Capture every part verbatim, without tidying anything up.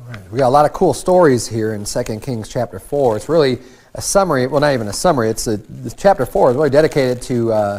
Right. We got a lot of cool stories here in Second Kings chapter four. It's really a summary, well, not even a summary. It's a, this chapter four is really dedicated to uh,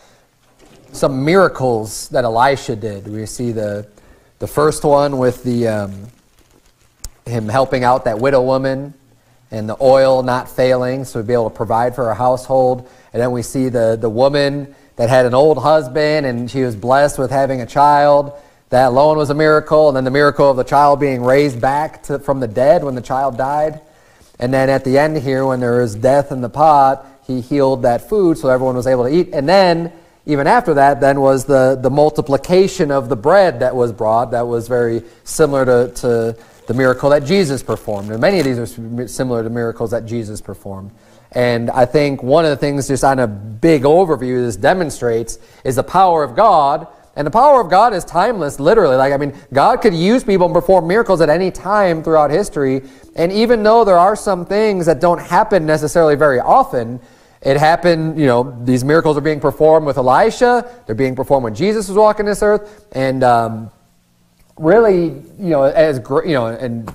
some miracles that Elisha did. We see the the first one with the um, him helping out that widow woman and the oil not failing, so he'd be able to provide for her household. And then we see the the woman that had an old husband and she was blessed with having a child. That alone was a miracle. And then the miracle of the child being raised back to, from the dead when the child died. And then at the end here, when there was death in the pot, he healed that food so everyone was able to eat. And then, even after that, then was the, the multiplication of the bread that was brought. That was very similar to, to the miracle that Jesus performed. And many of these are similar to miracles that Jesus performed. And I think one of the things, just on a big overview, this demonstrates is the power of God. And the power of God is timeless, literally. Like, I mean, God could use people and perform miracles at any time throughout history. And even though there are some things that don't happen necessarily very often, it happened, you know, these miracles are being performed with Elisha. They're being performed when Jesus was walking this earth. And um, really, you know, as you know, and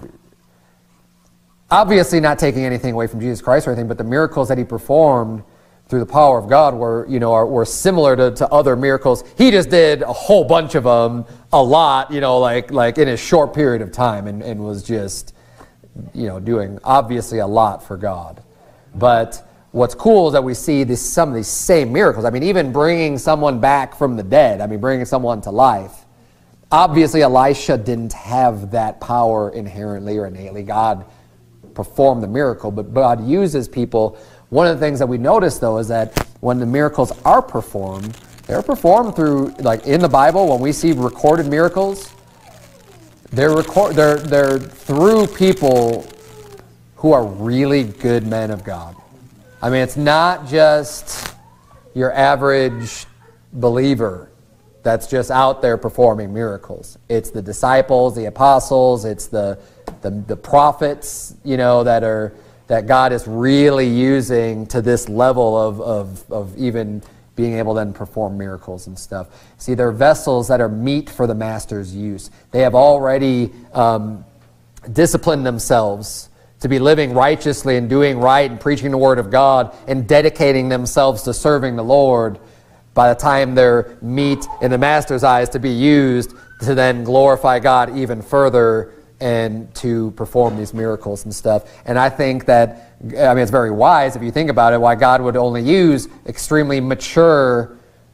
obviously not taking anything away from Jesus Christ or anything, but the miracles that he performed through the power of God were, you know, are, were similar to, to other miracles. He just did a whole bunch of them, a lot, you know, like like in a short period of time, and, and was just, you know, doing obviously a lot for God. But what's cool is that we see this, some of these same miracles. I mean, even bringing someone back from the dead. I mean, bringing someone to life. Obviously, Elisha didn't have that power inherently or innately. God performed the miracle, but God uses people. One of the things that we notice, though, is that when the miracles are performed, they're performed through, like in the Bible, when we see recorded miracles, they're, record, they're, they're through people who are really good men of God. I mean, it's not just your average believer that's just out there performing miracles. It's the disciples, the apostles, it's the, the, the prophets, you know, that are... that God is really using to this level of, of, of even being able to then perform miracles and stuff. See, they're vessels that are meet for the Master's use. They have already um, disciplined themselves to be living righteously and doing right and preaching the Word of God and dedicating themselves to serving the Lord by the time they're meet in the Master's eyes to be used to then glorify God even further and to perform these miracles and stuff. And I think that, I mean, it's very wise if you think about it, why God would only use extremely mature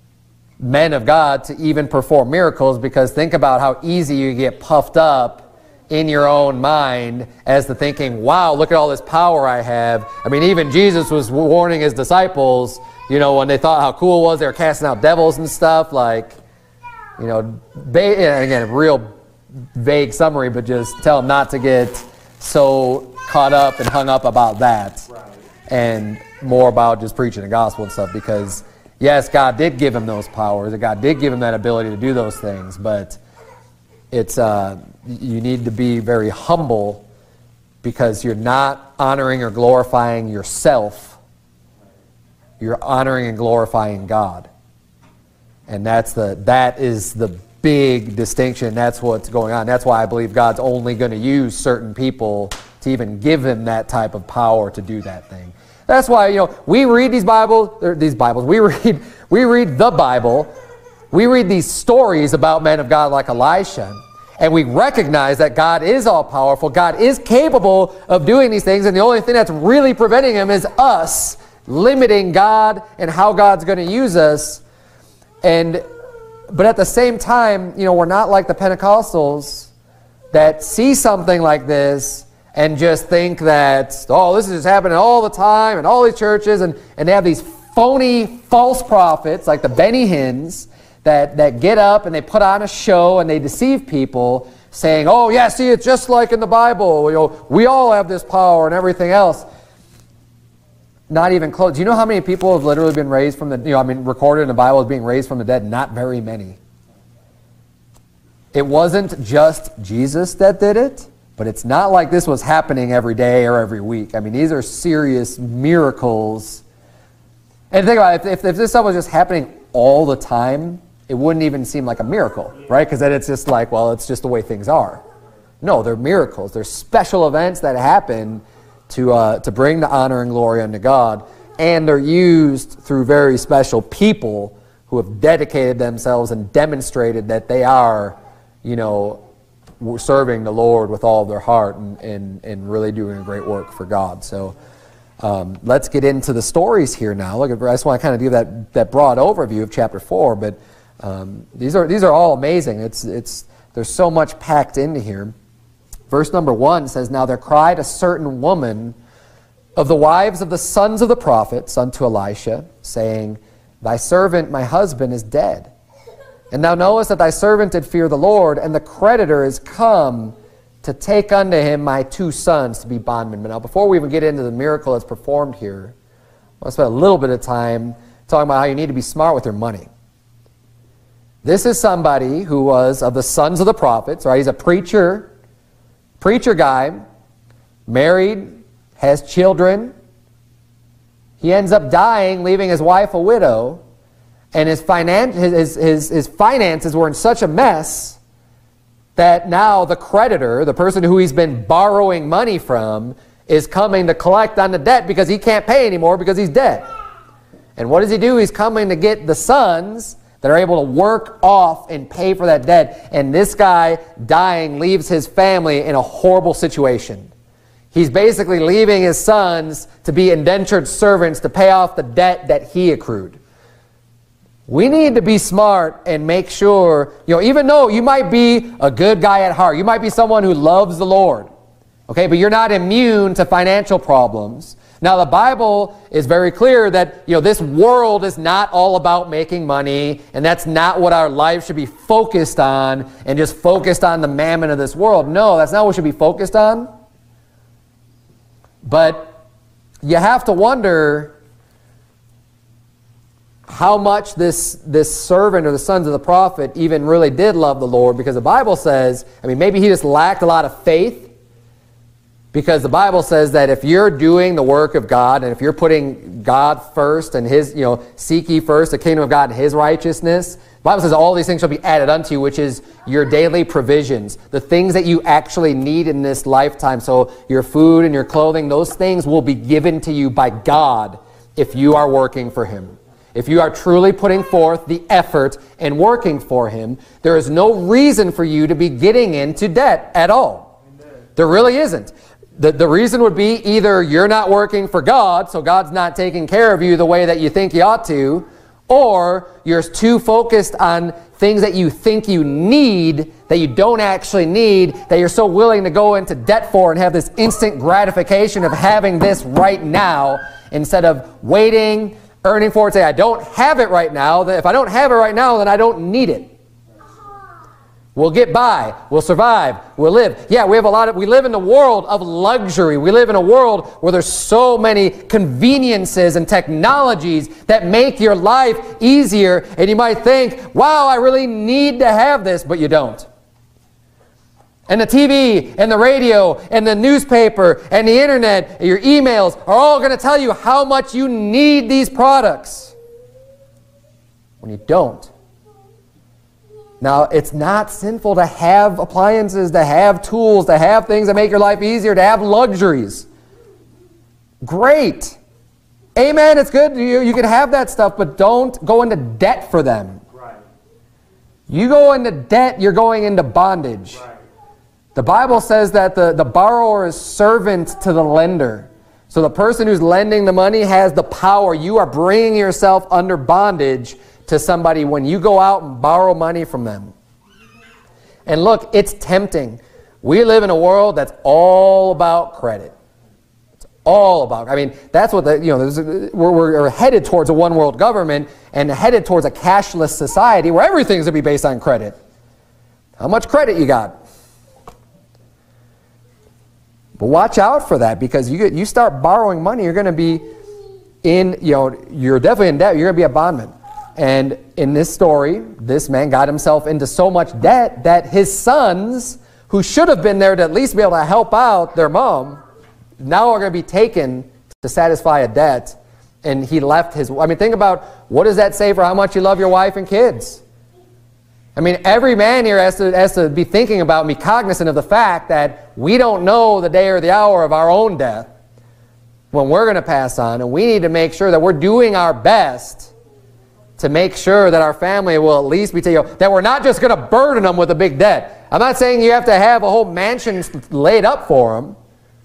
men of God to even perform miracles, because think about how easy you get puffed up in your own mind as to thinking, wow, look at all this power I have. I mean, even Jesus was warning his disciples, you know, when they thought how cool it was, they were casting out devils and stuff, like, you know, ba- again, real vague summary, but just tell them not to get so caught up and hung up about that, right, and more about just preaching the gospel and stuff, because yes, God did give him those powers, and God did give him that ability to do those things, but it's uh, you need to be very humble, because you're not honoring or glorifying yourself, you're honoring and glorifying God. And that's the that is the big distinction. That's what's going on. That's why I believe God's only going to use certain people to even give him that type of power to do that thing. That's why, you know, we read these Bibles, or these Bibles, we read we read the Bible, we read these stories about men of God like Elisha, and we recognize that God is all-powerful, God is capable of doing these things, and the only thing that's really preventing him is us limiting God and how God's going to use us. And but at the same time, you know, we're not like the Pentecostals that see something like this and just think that, oh, this is just happening all the time in all these churches, and, and they have these phony false prophets like the Benny Hinn's that, that get up and they put on a show and they deceive people saying, oh, yeah, see, it's just like in the Bible. You know, we all have this power and everything else. Not even close. Do you know how many people have literally been raised from the, you know, I mean, recorded in the Bible as being raised from the dead? Not very many. It wasn't just Jesus that did it, but it's not like this was happening every day or every week. I mean, these are serious miracles. And think about it, if, if this stuff was just happening all the time, it wouldn't even seem like a miracle, right? Because then it's just like, well, it's just the way things are. No, they're miracles. They're special events that happen to, uh, to bring the honor and glory unto God. And they're used through very special people who have dedicated themselves and demonstrated that they are, you know, serving the Lord with all of their heart and, and, and really doing a great work for God. So um, let's get into the stories here now. Look, I just want to kind of give that, that broad overview of chapter four, but um, these are these are all amazing. It's it's there's so much packed into here. Verse number one says, "Now there cried a certain woman of the wives of the sons of the prophets unto Elisha, saying, Thy servant, my husband, is dead. And thou knowest that thy servant did fear the Lord, and the creditor is come to take unto him my two sons to be bondmen." But now, before we even get into the miracle that's performed here, I want to spend a little bit of time talking about how you need to be smart with your money. This is somebody who was of the sons of the prophets, right? He's a preacher, preacher guy, married, has children. He ends up dying, leaving his wife a widow, and his, finan his, his, his finances were in such a mess that now the creditor, the person who he's been borrowing money from, is coming to collect on the debt because he can't pay anymore because he's dead. And what does he do? He's coming to get the sons that are able to work off and pay for that debt. And this guy dying leaves his family in a horrible situation. He's basically leaving his sons to be indentured servants to pay off the debt that he accrued. We need to be smart and make sure, you know, even though you might be a good guy at heart, you might be someone who loves the Lord, okay, but you're not immune to financial problems. Now, the Bible is very clear that, you know, this world is not all about making money, and that's not what our life should be focused on, and just focused on the mammon of this world. No, that's not what we should be focused on. But you have to wonder how much this, this servant or the sons of the prophet even really did love the Lord, because the Bible says, I mean, maybe he just lacked a lot of faith, because the Bible says that if you're doing the work of God, and if you're putting God first and his, you know, seek ye first the kingdom of God and his righteousness, the Bible says all these things shall be added unto you, which is your daily provisions, the things that you actually need in this lifetime. So your food and your clothing, those things will be given to you by God if you are working for him. If you are truly putting forth the effort and working for him, there is no reason for you to be getting into debt at all. Amen. There really isn't. The, the reason would be either you're not working for God, so God's not taking care of you the way that you think he ought to, or you're too focused on things that you think you need that you don't actually need, that you're so willing to go into debt for and have this instant gratification of having this right now instead of waiting, earning for it, say, I don't have it right now. If I don't have it right now, then I don't need it. We'll get by. We'll survive. We'll live. Yeah, we have a lot of, we live in a world of luxury. We live in a world where there's so many conveniences and technologies that make your life easier. And you might think, wow, I really need to have this, but you don't. And the T V and the radio and the newspaper and the internet and your emails are all going to tell you how much you need these products when you don't. Now, it's not sinful to have appliances, to have tools, to have things that make your life easier, to have luxuries. Great. Amen. It's good. You, you can have that stuff, but don't go into debt for them. Right. You go into debt, you're going into bondage. Right. The Bible says that the, the borrower is servant to the lender. So the person who's lending the money has the power. You are bringing yourself under bondage to somebody when you go out and borrow money from them. And look, it's tempting. We live in a world that's all about credit. It's all about, I mean, that's what the, you know, there's a, we're, we're headed towards a one world government and headed towards a cashless society where everything's going to be based on credit. How much credit you got? But watch out for that, because you get, you start borrowing money, you're going to be in, you know, you're definitely in debt. You're going to be a bondman. And in this story, this man got himself into so much debt that his sons, who should have been there to at least be able to help out their mom, now are going to be taken to satisfy a debt. And he left his, I mean, think about, what does that say for how much you love your wife and kids? I mean, every man here has to, has to be thinking about and be cognizant of the fact that we don't know the day or the hour of our own death when we're going to pass on, and we need to make sure that we're doing our best to make sure that our family will at least be taken, that we're not just going to burden them with a big debt. I'm not saying you have to have a whole mansion laid up for them,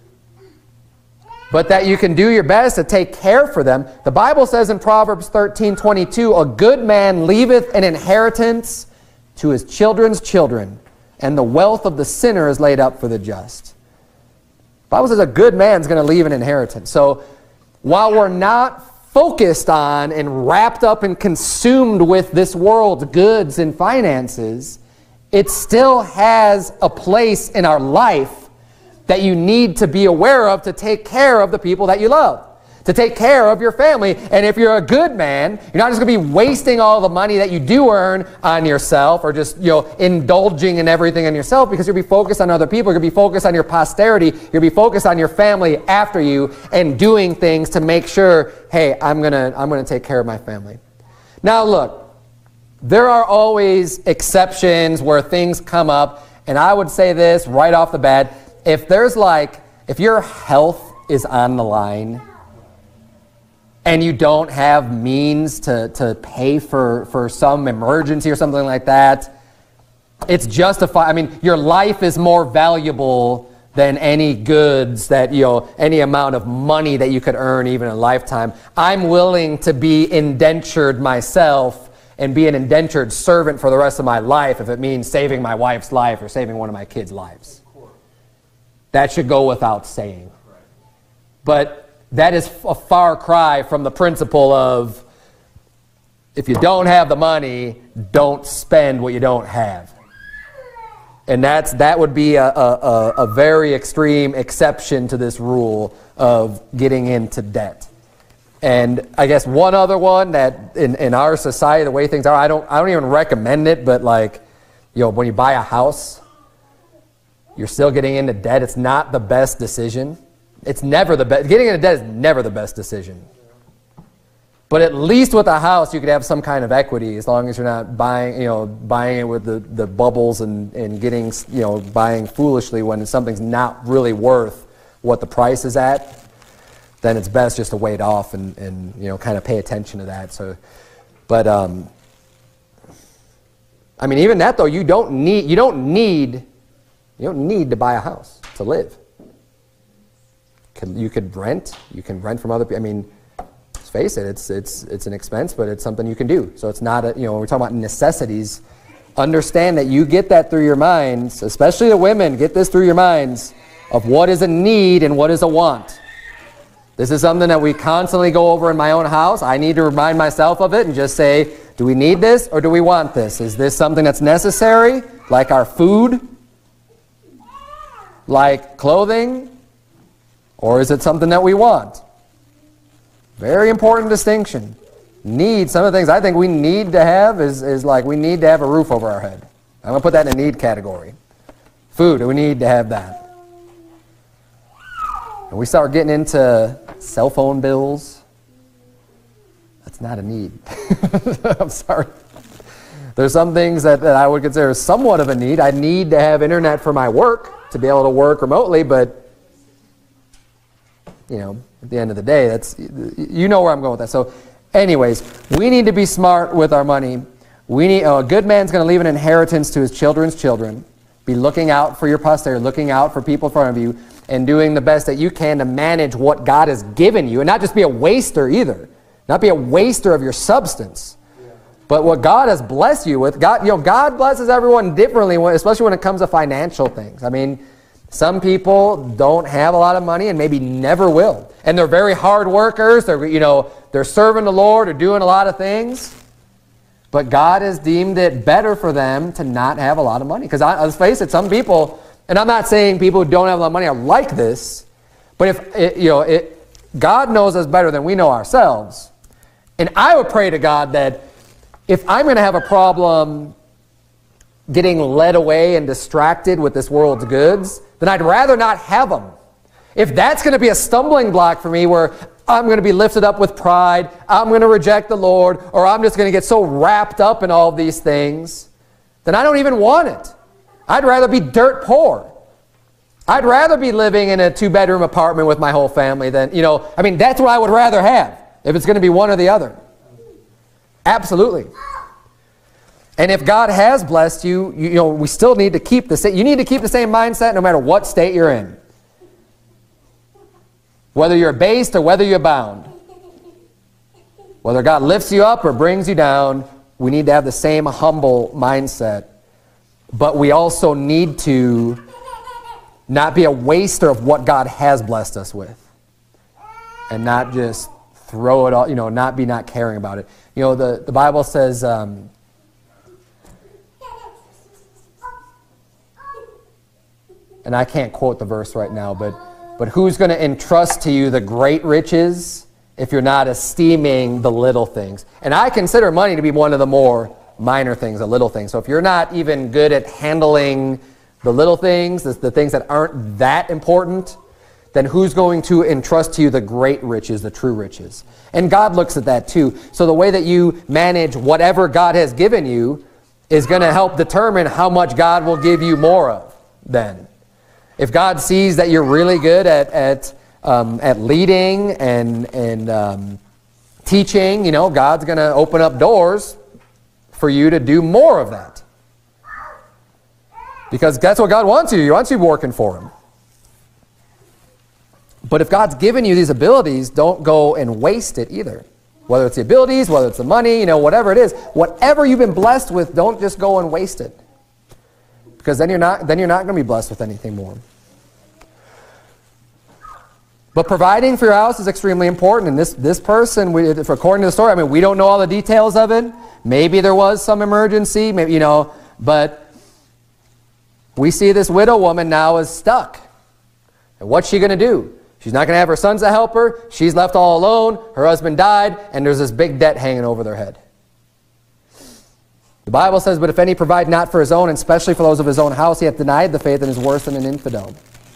but that you can do your best to take care for them. The Bible says in Proverbs thirteen twenty-two, a good man leaveth an inheritance to his children's children, and the wealth of the sinner is laid up for the just. The Bible says a good man's going to leave an inheritance. So while we're not focused on and wrapped up and consumed with this world's goods and finances, it still has a place in our life that you need to be aware of to take care of the people that you love, to take care of your family. And if you're a good man, you're not just going to be wasting all the money that you do earn on yourself, or just, you know, indulging in everything on yourself, because you'll be focused on other people. You'll be focused on your posterity. You'll be focused on your family after you, and doing things to make sure, hey, I'm going to I'm going to take care of my family. Now look, there are always exceptions where things come up, and I would say this right off the bat. If there's like, if your health is on the line, and you don't have means to, to pay for, for some emergency or something like that, it's justified. I mean, your life is more valuable than any goods that, you know, any amount of money that you could earn even in a lifetime. I'm willing to be indentured myself and be an indentured servant for the rest of my life if it means saving my wife's life or saving one of my kids' lives. That should go without saying. But that is a far cry from the principle of, if you don't have the money, don't spend what you don't have. And that's that would be a, a, a very extreme exception to this rule of getting into debt. And I guess one other one that in, in our society, the way things are, I don't I don't even recommend it, but like, you know, when you buy a house, you're still getting into debt. It's not the best decision. It's never the best. Getting into debt is never the best decision. But at least with a house, you could have some kind of equity, as long as you're not buying, you know, buying it with the, the bubbles and, and getting, you know, buying foolishly when something's not really worth what the price is at. Then it's best just to wait off and, and you know, kind of pay attention to that. So, but um, I mean, even that though, you don't need you don't need you don't need to buy a house to live. You could rent. You can rent from other people. I mean, let's face it, it's it's it's an expense, but it's something you can do. So it's not a, you know, when we're talking about necessities, understand that you get that through your minds, especially the women, get this through your minds of what is a need and what is a want. This is something that we constantly go over in my own house. I need to remind myself of it and just say, do we need this or do we want this? Is this something that's necessary, like our food, like clothing? Or is it something that we want? Very important distinction. Need, some of the things I think we need to have is, is like we need to have a roof over our head. I'm going to put that in the need category. Food, we need to have that. And we start getting into cell phone bills. That's not a need. I'm sorry. There's some things that, that I would consider somewhat of a need. I need to have internet for my work to be able to work remotely, but you know, at the end of the day, that's, you know where I'm going with that. So anyways, we need to be smart with our money. We need, oh, a good man's going to leave an inheritance to his children's children. Be looking out for your posterity, looking out for people in front of you, and doing the best that you can to manage what God has given you, and not just be a waster either. Not be a waster of your substance. Yeah. But what God has blessed you with, God, you know, God blesses everyone differently, especially when it comes to financial things. I mean, some people don't have a lot of money and maybe never will. And they're very hard workers. They're, you know, they're serving the Lord or doing a lot of things. But God has deemed it better for them to not have a lot of money. Because let's face it, some people, and I'm not saying people who don't have a lot of money are like this, but if, it, you know, it, God knows us better than we know ourselves. And I would pray to God that if I'm going to have a problem getting led away and distracted with this world's goods, then I'd rather not have them. If that's going to be a stumbling block for me where I'm going to be lifted up with pride, I'm going to reject the Lord, or I'm just going to get so wrapped up in all of these things, then I don't even want it. I'd rather be dirt poor. I'd rather be living in a two-bedroom apartment with my whole family than, you know, I mean, that's what I would rather have if it's going to be one or the other. Absolutely. And if God has blessed you, you, you know, we still need to keep the same, you need to keep the same mindset no matter what state you're in. Whether you're abased or whether you're bound. Whether God lifts you up or brings you down, we need to have the same humble mindset. But we also need to not be a waster of what God has blessed us with. And not just throw it all, you know, not be not caring about it. You know, the, the Bible says, um, and I can't quote the verse right now, but, but who's going to entrust to you the great riches if you're not esteeming the little things? And I consider money to be one of the more minor things, the little things. So if you're not even good at handling the little things, the, the things that aren't that important, then who's going to entrust to you the great riches, the true riches? And God looks at that too. So the way that you manage whatever God has given you is going to help determine how much God will give you more of then. If God sees that you're really good at, at, um, at leading and, and um, teaching, you know, God's going to open up doors for you to do more of that. Because that's what God wants you. He wants you working for Him. But if God's given you these abilities, don't go and waste it either. Whether it's the abilities, whether it's the money, you know, whatever it is, whatever you've been blessed with, don't just go and waste it. Because then you're not, then you're not going to be blessed with anything more. But providing for your house is extremely important. And this, this person, we, if according to the story, I mean, we don't know all the details of it. Maybe there was some emergency, maybe, you know, but we see this widow woman now is stuck. And what's she going to do? She's not going to have her sons to help her. She's left all alone. Her husband died, and there's this big debt hanging over their head. The Bible says, but if any provide not for his own, and especially for those of his own house, he hath denied the faith and is worse than an infidel.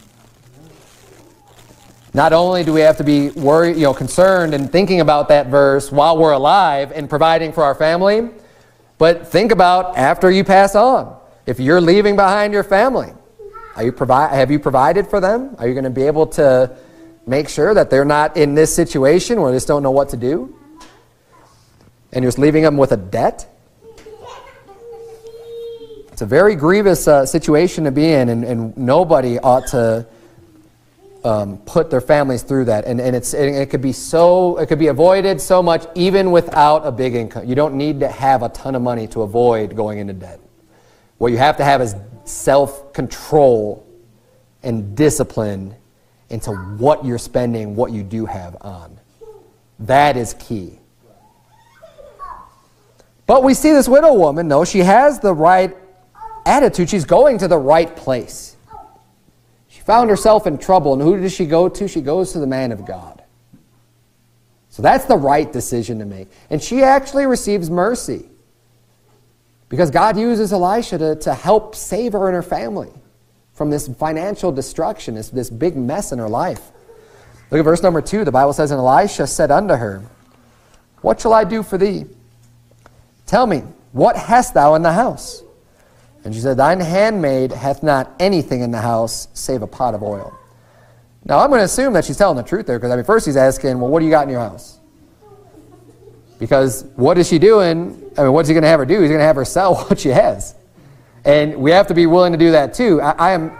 Not only do we have to be worried, you know, concerned and thinking about that verse while we're alive and providing for our family, but think about after you pass on. If you're leaving behind your family, are you provi- have you provided for them? Are you going to be able to make sure that they're not in this situation where they just don't know what to do? And you're just leaving them with a debt? It's a very grievous uh, situation to be in, and, and nobody ought to um, put their families through that. And, and it's, it, it could be so, it could be avoided so much even without a big income. You don't need to have a ton of money to avoid going into debt. What you have to have is self-control and discipline into what you're spending, what you do have on. That is key. But we see this widow woman, though, she has the right attitude. She's going to the right place. She found herself in trouble, and who does she go to? She goes to the man of God. So that's the right decision to make. And she actually receives mercy. Because God uses Elisha to, to help save her and her family from this financial destruction, this, this big mess in her life. Look at verse number two. The Bible says, and Elisha said unto her, what shall I do for thee? Tell me, what hast thou in the house? And she said, thine handmaid hath not anything in the house save a pot of oil. Now I'm going to assume that she's telling the truth there, because I mean, first he's asking, well, what do you got in your house? Because what is she doing? I mean, what's he going to have her do? He's going to have her sell what she has. And we have to be willing to do that too. I, I am.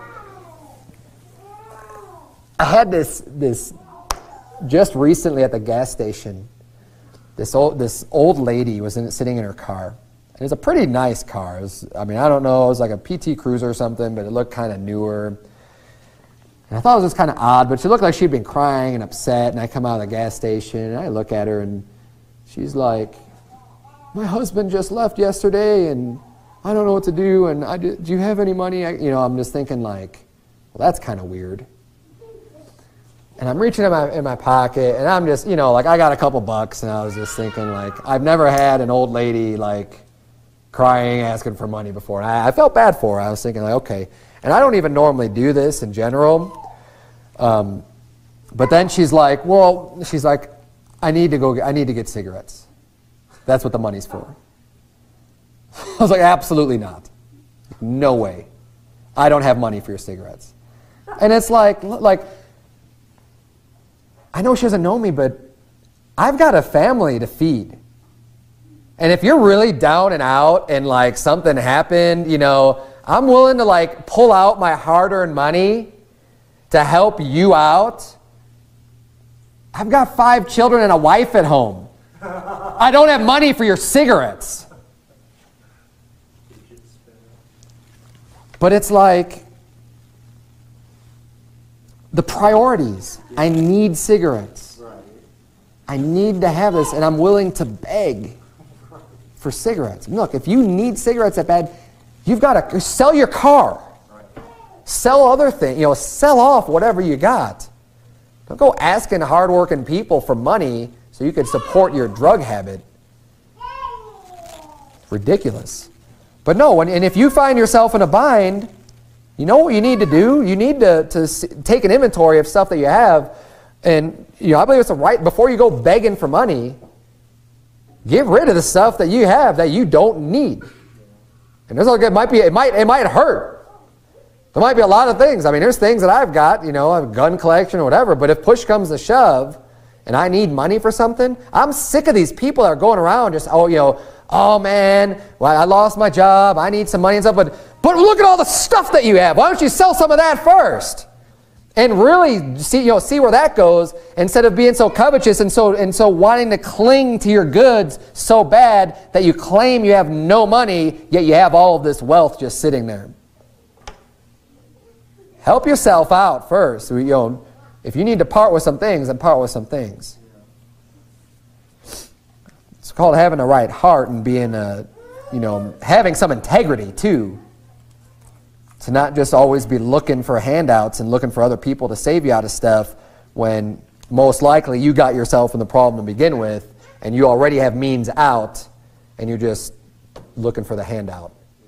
I had this this just recently at the gas station. This old this old lady was in, sitting in her car. And it was a pretty nice car. It was, I mean, I don't know. It was like a P T Cruiser or something, but it looked kind of newer. And I thought it was just kind of odd, but she looked like she'd been crying and upset. And I come out of the gas station and I look at her and she's like, my husband just left yesterday and I don't know what to do, and I, do you have any money? I, you know, I'm just thinking like, well, that's kind of weird. And I'm reaching in my, in my pocket, and I'm just, you know, like I got a couple bucks, and I was just thinking like, I've never had an old lady like crying, asking for money before. And I, I felt bad for her. I was thinking like, okay. And I don't even normally do this in general. Um, but then she's like, well, she's like, I need to go, I need to get cigarettes. That's what the money's for. I was like, absolutely not. no way. I don't have money for your cigarettes. And it's like, like, I know she doesn't know me, but I've got a family to feed. And if you're really down and out and like something happened, you know, I'm willing to like pull out my hard-earned money to help you out. I've got five children and a wife at home. I don't have money for your cigarettes. But it's like the priorities. I need cigarettes. I need to have this, and I'm willing to beg for cigarettes. Look, if you need cigarettes that bad, you've got to sell your car. Sell other things. You know, sell off whatever you got. Don't go asking hardworking people for money so you can support your drug habit. Ridiculous. But no, and, and if you find yourself in a bind, you know what you need to do? You need to, to take an inventory of stuff that you have. And you know, I believe it's a right, before you go begging for money, get rid of the stuff that you have that you don't need. And there's like, it might be, it might, it might hurt. There might be a lot of things. I mean, there's things that I've got, you know, a gun collection or whatever, but if push comes to shove and I need money for something, I'm sick of these people that are going around just, oh, you know, oh man, well, I lost my job, I need some money and stuff, but, but look at all the stuff that you have. Why don't you sell some of that first? And really see, you know, see where that goes instead of being so covetous and so, and so wanting to cling to your goods so bad that you claim you have no money, yet you have all of this wealth just sitting there. Help yourself out first. You know, if you need to part with some things, then part with some things. It's called having a right heart and being a, you know, having some integrity too. To not just always be looking for handouts and looking for other people to save you out of stuff when most likely you got yourself in the problem to begin with and you already have means out and you're just looking for the handout.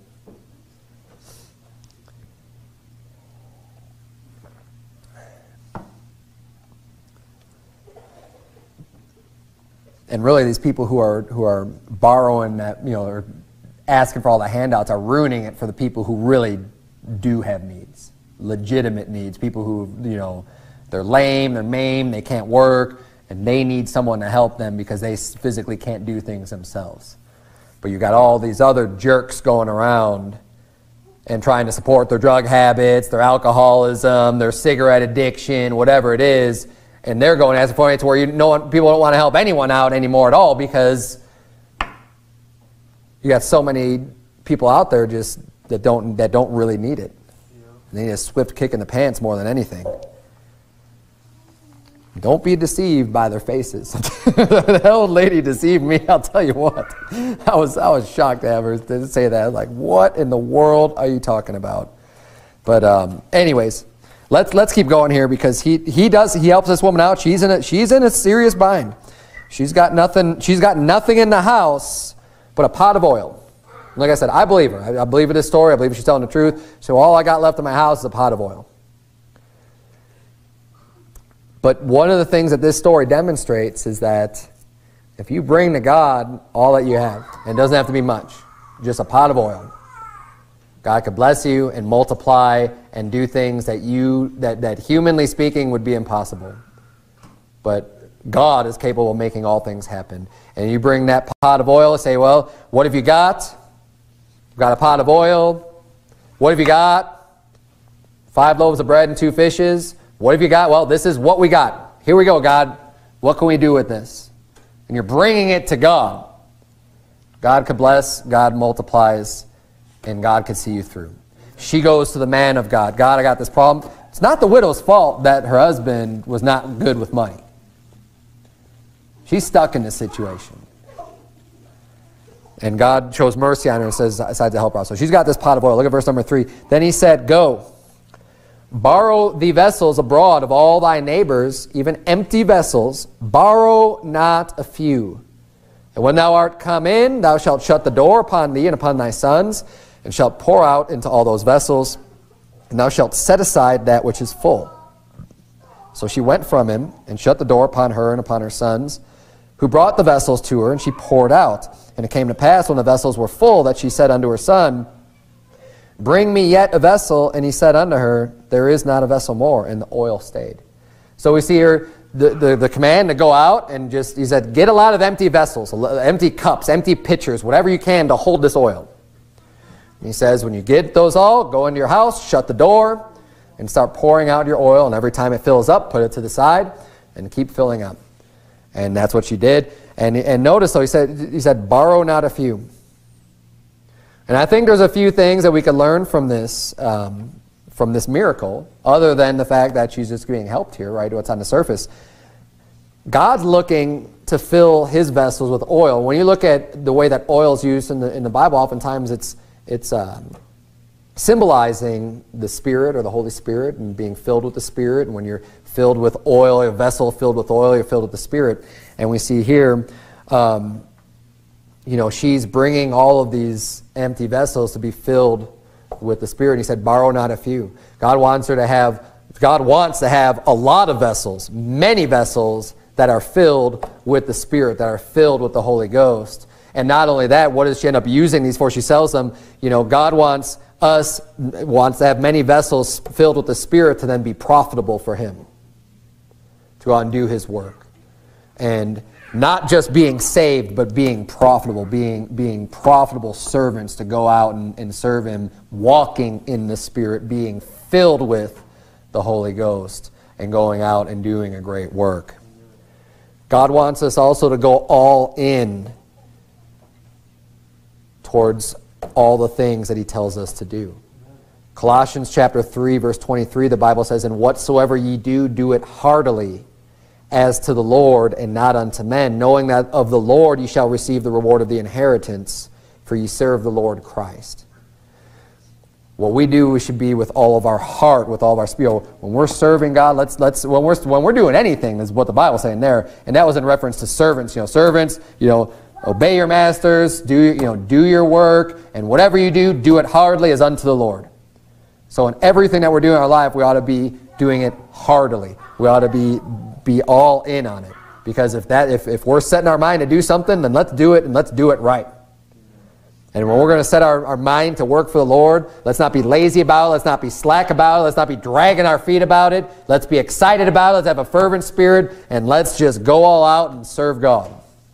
And really, these people who are who are borrowing that, you know, or asking for all the handouts are ruining it for the people who really do have needs, legitimate needs. People who, you know, they're lame, they're maimed, they can't work, and they need someone to help them because they physically can't do things themselves. But you got all these other jerks going around and trying to support their drug habits, their alcoholism, their cigarette addiction, whatever it is. And they're going as a point to where you know people don't want to help anyone out anymore at all because you got so many people out there just that don't that don't really need it. Yeah. They need a swift kick in the pants more than anything. Don't be deceived by their faces. The old lady deceived me. I'll tell you what. I was I was shocked to have her to say that. I was like, what in the world are you talking about? But um, anyways. Let's let's keep going here because he he does he helps this woman out. She's in a she's in a serious bind. She's got nothing. She's got nothing in the house but a pot of oil. Like I said, I believe her. I, I believe in this story. I believe she's telling the truth. So all I got left in my house is a pot of oil. But one of the things that this story demonstrates is that if you bring to God all that you have, and it doesn't have to be much, just a pot of oil, God could bless you and multiply and do things that you that, that humanly speaking would be impossible. But God is capable of making all things happen. And you bring that pot of oil and say, well, what have you got? You've got a pot of oil. What have you got? Five loaves of bread and two fishes. What have you got? Well, this is what we got. Here we go, God. What can we do with this? And you're bringing it to God. God could bless, God multiplies, and God could see you through. She goes to the man of God. God, I got this problem. It's not the widow's fault that her husband was not good with money. She's stuck in this situation. And God shows mercy on her and says, decides to help her out. So she's got this pot of oil. Look at verse number three. Then he said, go, borrow the vessels abroad of all thy neighbors, even empty vessels. Borrow not a few. And when thou art come in, thou shalt shut the door upon thee and upon thy sons, and shalt pour out into all those vessels, and thou shalt set aside that which is full. So she went from him, and shut the door upon her and upon her sons, who brought the vessels to her, and she poured out. And it came to pass, when the vessels were full, that she said unto her son, Bring me yet a vessel. And he said unto her, There is not a vessel more. And the oil stayed. So we see here the, the, the command to go out and just, he said, get a lot of empty vessels, empty cups, empty pitchers, whatever you can to hold this oil. And he says, when you get those all, go into your house, shut the door, and start pouring out your oil. And every time it fills up, put it to the side and keep filling up. And that's what she did. And, and notice, though, he said, he said, borrow not a few. And I think there's a few things that we could learn from this, um, from this miracle, other than the fact that she's just being helped here, right, what's on the surface. God's looking to fill his vessels with oil. When you look at the way that oil is used in the, in the Bible, oftentimes it's, it's um, symbolizing the Spirit or the Holy Spirit and being filled with the Spirit. And when you're filled with oil, a vessel filled with oil, you're filled with the Spirit. And we see here, um, you know, she's bringing all of these empty vessels to be filled with the Spirit. He said, borrow not a few. God wants her to have, God wants to have a lot of vessels, many vessels that are filled with the Spirit, that are filled with the Holy Ghost. And not only that, what does she end up using these for? She sells them. You know, God wants us, wants to have many vessels filled with the Spirit to then be profitable for him, to go out and do his work. And not just being saved, but being profitable, being, being profitable servants to go out and, and serve him, walking in the Spirit, being filled with the Holy Ghost, and going out and doing a great work. God wants us also to go all in towards all the things that he tells us to do. Colossians chapter three, verse twenty-three, the Bible says, And whatsoever ye do, do it heartily, as to the Lord and not unto men, knowing that of the Lord ye shall receive the reward of the inheritance, for ye serve the Lord Christ. What we do, we should be with all of our heart, with all of our spirit. When we're serving God, let's let's when we're when we're doing anything, is what the Bible's saying there, and that was in reference to servants. You know, servants, you know, obey your masters, do you know, do your work, and whatever you do, do it heartily as unto the Lord. So in everything that we're doing in our life, we ought to be doing it heartily. We ought to be be all in on it, because if that if if we're setting our mind to do something, then let's do it, and let's do it right. And when we're going to set our, our mind to work for the Lord, let's not be lazy about it. Let's not be slack about it. Let's not be dragging our feet about it. Let's be excited about it. Let's have a fervent spirit. And let's just go all out and serve God.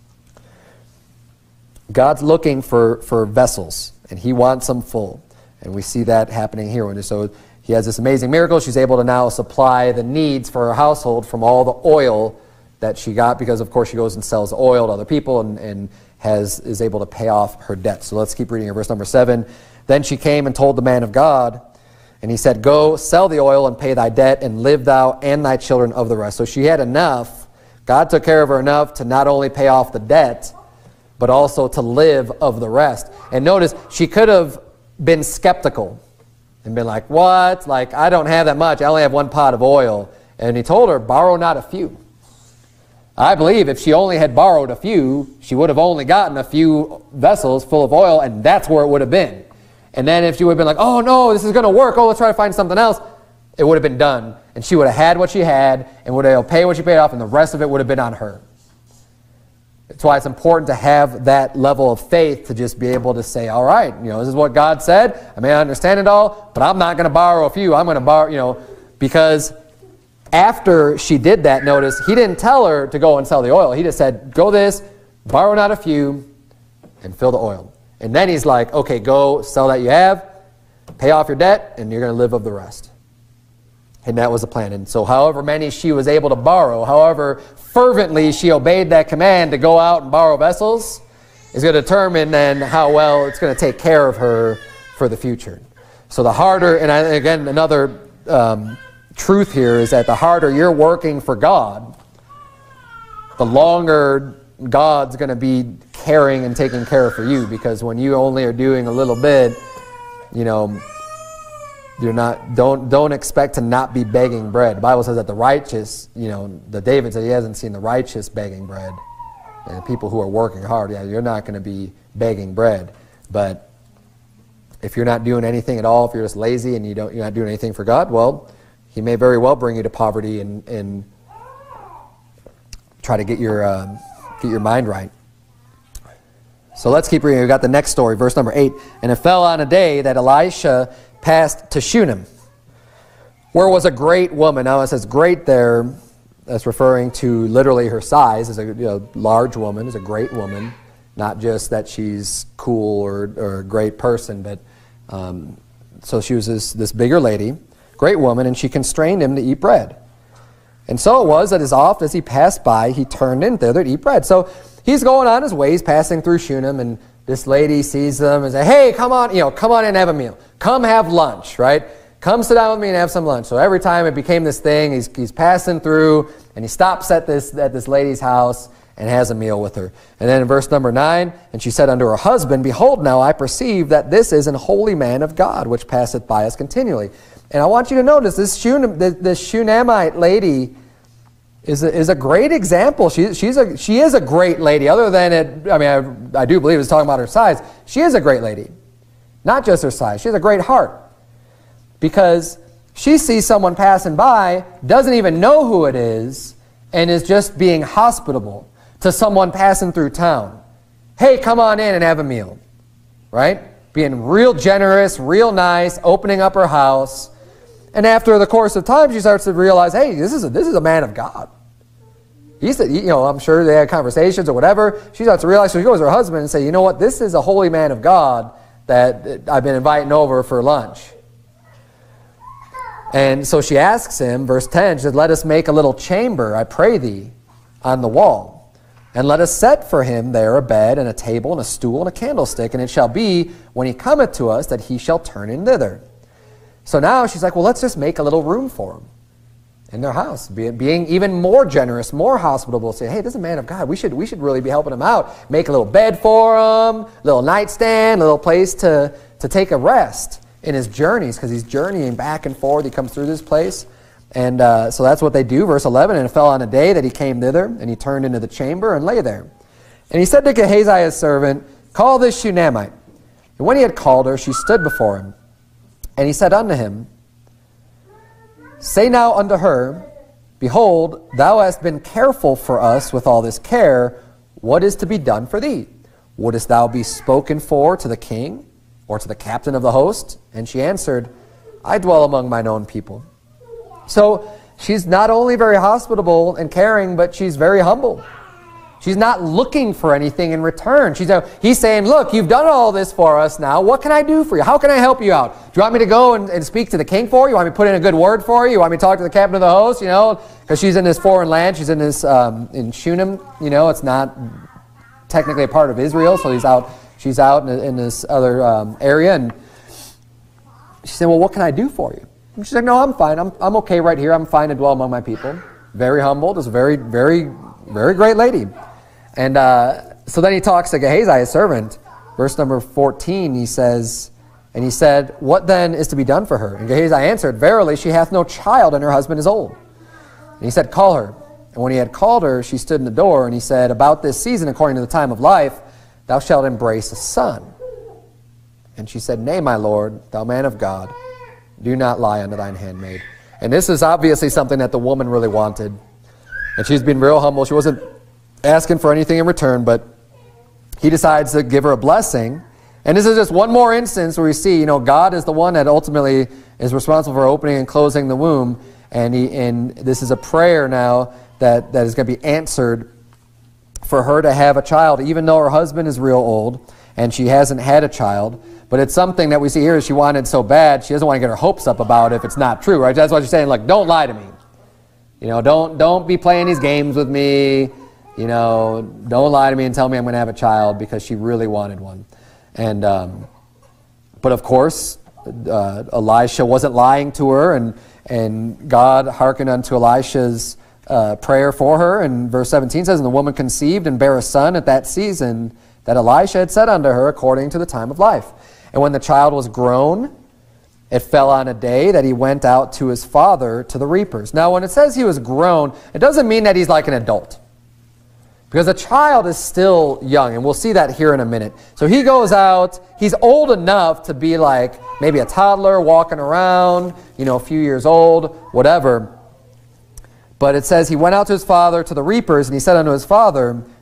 God's looking for, for vessels, and he wants them full. And we see that happening here. And so he has this amazing miracle. She's able to now supply the needs for her household from all the oil that she got, because, of course, she goes and sells oil to other people and, and has is able to pay off her debt. So let's keep reading here. Verse number seven. Then she came and told the man of God, and he said, Go, sell the oil and pay thy debt, and live thou and thy children of the rest. So she had enough. God took care of her enough to not only pay off the debt, but also to live of the rest. And notice, she could have been skeptical and been like, what? Like, I don't have that much. I only have one pot of oil. And he told her, borrow not a few. I believe if she only had borrowed a few, she would have only gotten a few vessels full of oil, and that's where it would have been. And then if she would have been like, oh no, this is going to work, oh, let's try to find something else, it would have been done. And she would have had what she had, and would have paid what she paid off, and the rest of it would have been on her. That's why it's important to have that level of faith to just be able to say, all right, you know, this is what God said. I may not understand it all, but I'm not going to borrow a few. I'm going to borrow, you know, because after she did that, notice, he didn't tell her to go and sell the oil. He just said, go this, borrow not a few, and fill the oil. And then he's like, okay, go sell that you have, pay off your debt, and you're going to live of the rest. And that was the plan. And so however many she was able to borrow, however fervently she obeyed that command to go out and borrow vessels, is going to determine then how well it's going to take care of her for the future. So the harder, and I, again, another um, truth here is that the harder you're working for God, the longer God's going to be caring and taking care for you, because when you only are doing a little bit, you know, you're not, don't, don't expect to not be begging bread. The Bible says that the righteous, you know, the David said he hasn't seen the righteous begging bread. And people who are working hard, yeah, you're not going to be begging bread. But if you're not doing anything at all, if you're just lazy and you don't, you're not doing anything for God, well, he may very well bring you to poverty and, and try to get your, um, get your mind right. So let's keep reading. We've got the next story, verse number eight. And it fell on a day that Elisha passed to Shunem, where was a great woman. Now it says great there. That's referring to literally her size as a you know, large woman, as a great woman. Not just that she's cool or, or a great person, but um, so she was this, this bigger lady, great woman, and she constrained him to eat bread. And so it was that as oft as he passed by, he turned in thither to eat bread. So he's going on his ways, passing through Shunem, and this lady sees them and says, hey, come on, you know, come on in and have a meal. Come have lunch, right? Come sit down with me and have some lunch. So every time it became this thing, he's, he's passing through, and he stops at this, at this lady's house and has a meal with her. And then in verse number nine, and she said unto her husband, behold, now I perceive that this is an holy man of God, which passeth by us continually. And I want you to notice this, Shunem, this, this Shunammite lady is a, is a great example. She, she's a, she is a great lady. Other than it, I mean, I, I do believe it's talking about her size. She is a great lady. Not just her size. She has a great heart. Because she sees someone passing by, doesn't even know who it is, and is just being hospitable to someone passing through town. Hey, come on in and have a meal. Right? Being real generous, real nice, opening up her house. And after the course of time, she starts to realize, hey, this is a, this is a man of God. He said, you know, I'm sure they had conversations or whatever. She starts to realize, so she goes to her husband and say, you know what, this is a holy man of God that I've been inviting over for lunch. And so she asks him, verse ten, she said, let us make a little chamber, I pray thee, on the wall. And let us set for him there a bed and a table and a stool and a candlestick. And it shall be, when he cometh to us, that he shall turn in thither. So now she's like, well, let's just make a little room for him in their house, being, being even more generous, more hospitable. Say, hey, this is a man of God. We should, we should really be helping him out. Make a little bed for him, little nightstand, a little place to, to take a rest in his journeys, because he's journeying back and forth. He comes through this place. And uh, so that's what they do. Verse eleven, and it fell on a day that he came thither, and he turned into the chamber and lay there. And he said to Gehazi his servant, call this Shunammite. And when he had called her, she stood before him. And he said unto him, say now unto her, behold, thou hast been careful for us with all this care. What is to be done for thee? Wouldest thou be spoken for to the king, or to the captain of the host? And she answered, I dwell among mine own people. So she's not only very hospitable and caring, but she's very humble. She's not looking for anything in return. She's, he's saying, look, you've done all this for us now. What can I do for you? How can I help you out? Do you want me to go and, and speak to the king for you? You want me to put in a good word for you? You want me to talk to the captain of the host? You know, because she's in this foreign land. She's in this, um, in Shunem. You know, it's not technically a part of Israel. So he's out, she's out in, in this other um, area. And she said, well, what can I do for you? And she's like, no, I'm fine. I'm, I'm okay right here. I'm fine to dwell among my people. Very humble. Just a very, very, very great lady. And uh, so then he talks to Gehazi, his servant. Verse number fourteen, he says, and he said, what then is to be done for her? And Gehazi answered, verily, she hath no child, and her husband is old. And he said, call her. And when he had called her, she stood in the door, and he said, about this season, according to the time of life, thou shalt embrace a son. And she said, nay, my lord, thou man of God, do not lie unto thine handmaid. And this is obviously something that the woman really wanted. And she's been real humble. She wasn't asking for anything in return, but he decides to give her a blessing. And this is just one more instance where we see, you know, God is the one that ultimately is responsible for opening and closing the womb. And, he, and this is a prayer now that, that is going to be answered for her to have a child, even though her husband is real old and she hasn't had a child. But it's something that we see here, she wanted so bad, she doesn't want to get her hopes up about it if it's not true, right? That's why she's saying, like, don't lie to me. You know, don't, don't be playing these games with me. You know, don't lie to me and tell me I'm going to have a child, because she really wanted one. And, um, but of course, uh, Elisha wasn't lying to her, and, and God hearkened unto Elisha's uh, prayer for her. And verse seventeen says, and the woman conceived and bare a son at that season that Elisha had said unto her, according to the time of life. And when the child was grown, it fell on a day that he went out to his father to the reapers. Now, when it says he was grown, it doesn't mean that he's like an adult. Because a child is still young, and we'll see that here in a minute. So he goes out, he's old enough to be like maybe a toddler walking around, you know, a few years old, whatever. But it says he went out to his father to the reapers, and he said unto his father,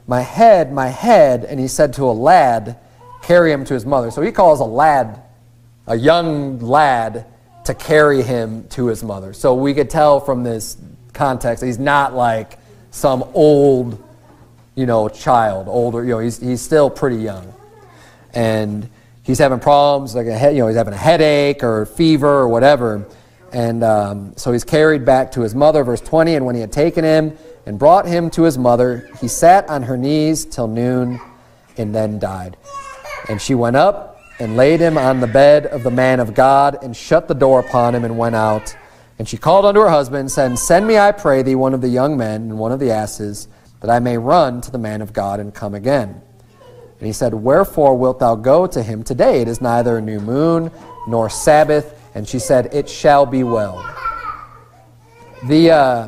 my head, my head. And he said to a lad, carry him to his mother. So he calls a lad, a young lad, to carry him to his mother. So we could tell from this context, he's not like some old, you know, child, older, you know, he's, he's still pretty young. And he's having problems, like a head, you know, he's having a headache or fever or whatever. And um, so he's carried back to his mother, verse twenty, and when he had taken him and brought him to his mother, he sat on her knees till noon and then died. And she went up and laid him on the bed of the man of God and shut the door upon him and went out. And she called unto her husband, saying, send me, I pray thee, one of the young men and one of the asses, that I may run to the man of God and come again. And he said, wherefore wilt thou go to him today? It is neither a new moon nor Sabbath. And she said, it shall be well. The uh,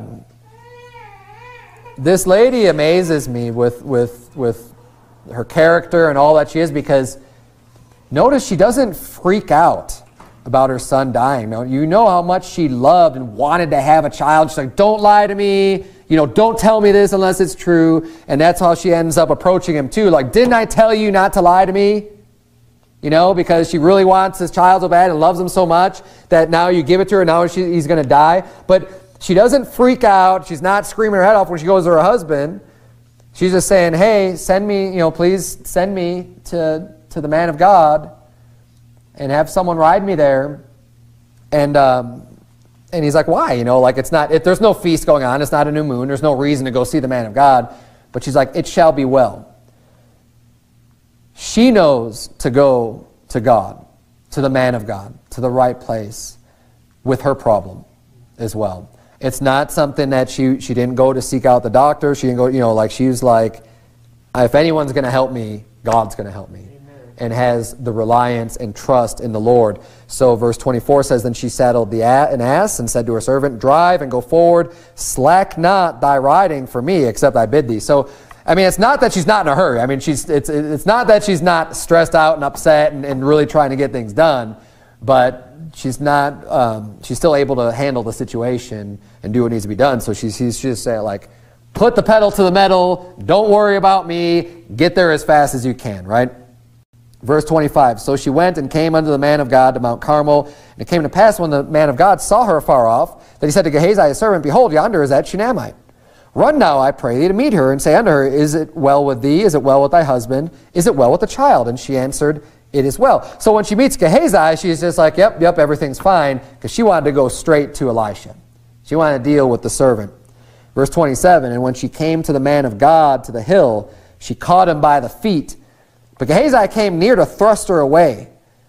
this lady amazes me with, with, with her character and all that she is, because notice she doesn't freak out about her son dying. No, you know how much she loved and wanted to have a child. She's like, don't lie to me. You know, don't tell me this unless it's true. And that's how she ends up approaching him too. Like, didn't I tell you not to lie to me? You know, because she really wants this child so bad and loves him so much that now you give it to her and now she, he's going to die. But she doesn't freak out. She's not screaming her head off when she goes to her husband. She's just saying, hey, send me, you know, please send me to, to the man of God and have someone ride me there. And um, and he's like, why? You know, like it's not, it, there's no feast going on. It's not a new moon. There's no reason to go see the man of God. But she's like, it shall be well. She knows to go to God, to the man of God, to the right place with her problem as well. It's not something that she, she didn't go to seek out the doctor. She didn't go, you know, like she's like, if anyone's going to help me, God's going to help me. Amen. And has the reliance and trust in the Lord. So verse twenty-four says, then she saddled the an ass and said to her servant, drive and go forward, slack not thy riding for me, except I bid thee. So, I mean, it's not that she's not in a hurry. I mean, she's it's it's not that she's not stressed out and upset and, and really trying to get things done, but she's not. Um, she's still able to handle the situation and do what needs to be done. So she's she's just saying like, put the pedal to the metal. Don't worry about me. Get there as fast as you can. Right. Verse twenty-five. So she went and came unto the man of God to Mount Carmel. And it came to pass when the man of God saw her afar off that he said to Gehazi his servant, behold, yonder is that Shunammite. Run now, I pray thee, to meet her, and say unto her, is it well with thee? Is it well with thy husband? Is it well with the child? And she answered, it is well. So when she meets Gehazi, she's just like, yep, yep, everything's fine, because she wanted to go straight to Elisha. She wanted to deal with the servant. Verse twenty-seven, and when she came to the man of God, to the hill, she caught him by the feet. But Gehazi came near to thrust her away.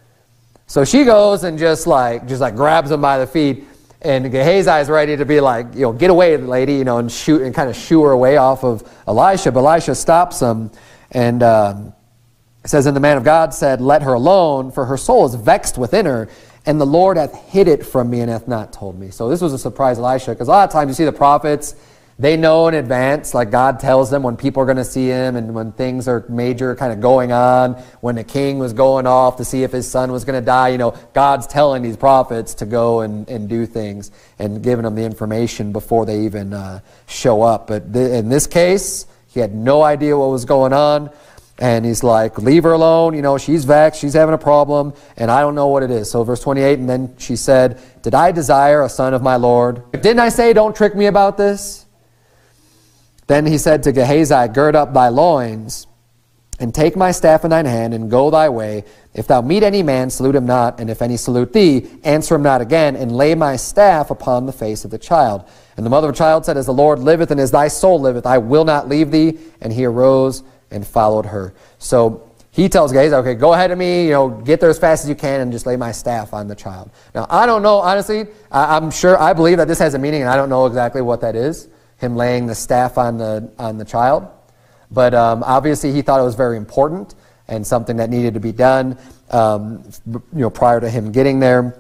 So she goes and just like, just like grabs him by the feet. And Gehazi is ready to be like, you know, get away, lady, you know, and shoot and kind of shoo her away off of Elisha. But Elisha stops him, and um, it says, and the man of God said, let her alone, for her soul is vexed within her, and the Lord hath hid it from me and hath not told me. So this was a surprise, Elisha, because a lot of times you see the prophets, they know in advance, like God tells them when people are going to see him and when things are major kind of going on. When the king was going off to see if his son was going to die, you know, God's telling these prophets to go and, and do things and giving them the information before they even uh, show up. But th- in this case, he had no idea what was going on. And he's like, leave her alone. You know, she's vexed. She's having a problem. And I don't know what it is. So verse twenty-eight, and then she said, did I desire a son of my Lord? Didn't I say don't trick me about this? Then he said to Gehazi, gird up thy loins, and take my staff in thine hand, and go thy way. If thou meet any man, salute him not, and if any salute thee, answer him not again, and lay my staff upon the face of the child. And the mother of the child said, as the Lord liveth, and as thy soul liveth, I will not leave thee. And he arose and followed her. So he tells Gehazi, okay, go ahead of me, you know, get there as fast as you can, and just lay my staff on the child. Now, I don't know, honestly, I, I'm sure, I believe that this has a meaning, and I don't know exactly what that is. Him laying the staff on the on the child, but um, obviously he thought it was very important and something that needed to be done. Um, you know, prior to him getting there,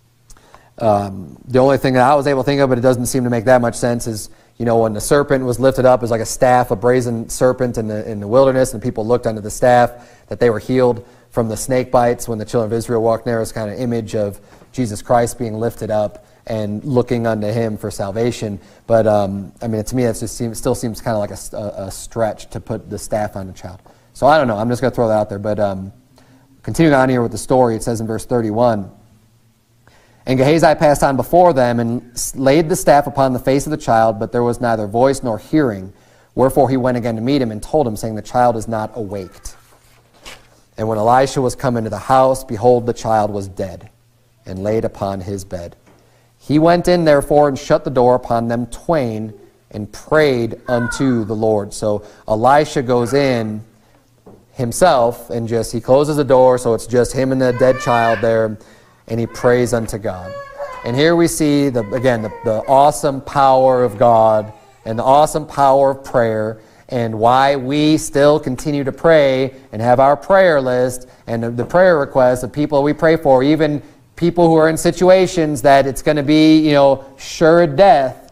um, the only thing that I was able to think of, but it doesn't seem to make that much sense, is you know when the serpent was lifted up as like a staff, a brazen serpent in the in the wilderness, and people looked under the staff, that they were healed from the snake bites when the children of Israel walked there. It's kind of an image of Jesus Christ being lifted up. and looking unto him for salvation. But um, I mean, to me, that just seems, still seems kind of like a, a, a stretch to put the staff on the child. So I don't know. I'm just going to throw that out there. But um, continuing on here with the story, it says in verse thirty-one, and Gehazi passed on before them and laid the staff upon the face of the child, but there was neither voice nor hearing. Wherefore he went again to meet him and told him, saying, the child is not awaked. And when Elisha was come into the house, behold, the child was dead, and laid upon his bed. He went in, therefore, and shut the door upon them twain, and prayed unto the Lord. So Elisha goes in himself, and just, he closes the door, so it's just him and the dead child there, and he prays unto God. And here we see, the, again, the, the awesome power of God, and the awesome power of prayer, and why we still continue to pray and have our prayer list and the, the prayer requests of people we pray for, even people who are in situations that it's going to be, you know, sure death.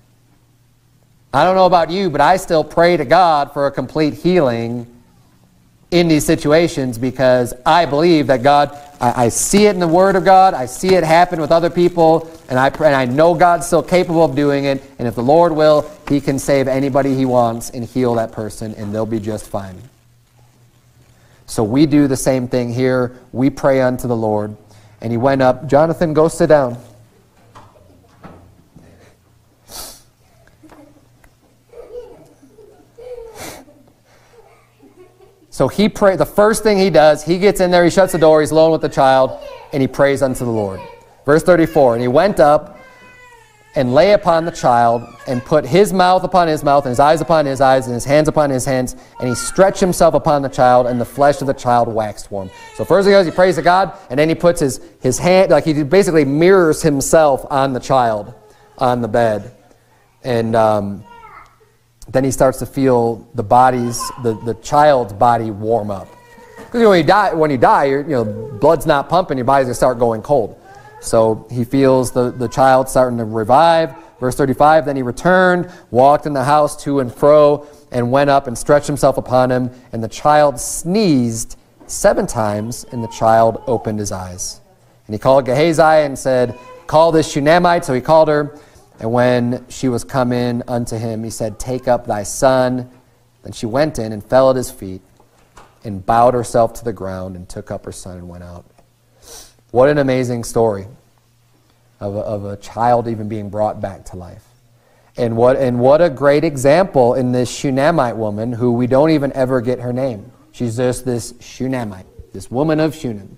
I don't know about you, but I still pray to God for a complete healing in these situations, because I believe that God, I, I see it in the Word of God, I see it happen with other people, and I, and I know God's still capable of doing it, and if the Lord will, He can save anybody He wants and heal that person, and they'll be just fine. So we do the same thing here. We pray unto the Lord, and he went up. Jonathan, go sit down. So he pray. The first thing he does, he gets in there, he shuts the door, he's alone with the child, and he prays unto the Lord. Verse thirty-four, and he went up and lay upon the child, and put his mouth upon his mouth, and his eyes upon his eyes, and his hands upon his hands, and he stretched himself upon the child, and the flesh of the child waxed warm. So first he goes, he prays to God, and then he puts his, his hand, like he basically mirrors himself on the child, on the bed. And um, then he starts to feel the body's, the, the child's body warm up. Because you know, when you die, when you die, you're, you know, blood's not pumping, your body's going to start going cold. So he feels the, the child starting to revive. Verse thirty-five, then he returned, walked in the house to and fro, and went up and stretched himself upon him. And the child sneezed seven times, and the child opened his eyes. And he called Gehazi and said, call this Shunammite. So he called her. And when she was come in unto him, he said, take up thy son. Then she went in and fell at his feet, and bowed herself to the ground, and took up her son and went out. What an amazing story of a, of a child even being brought back to life. And what, and what a great example in this Shunammite woman, who we don't even ever get her name. She's just this Shunammite, this woman of Shunem.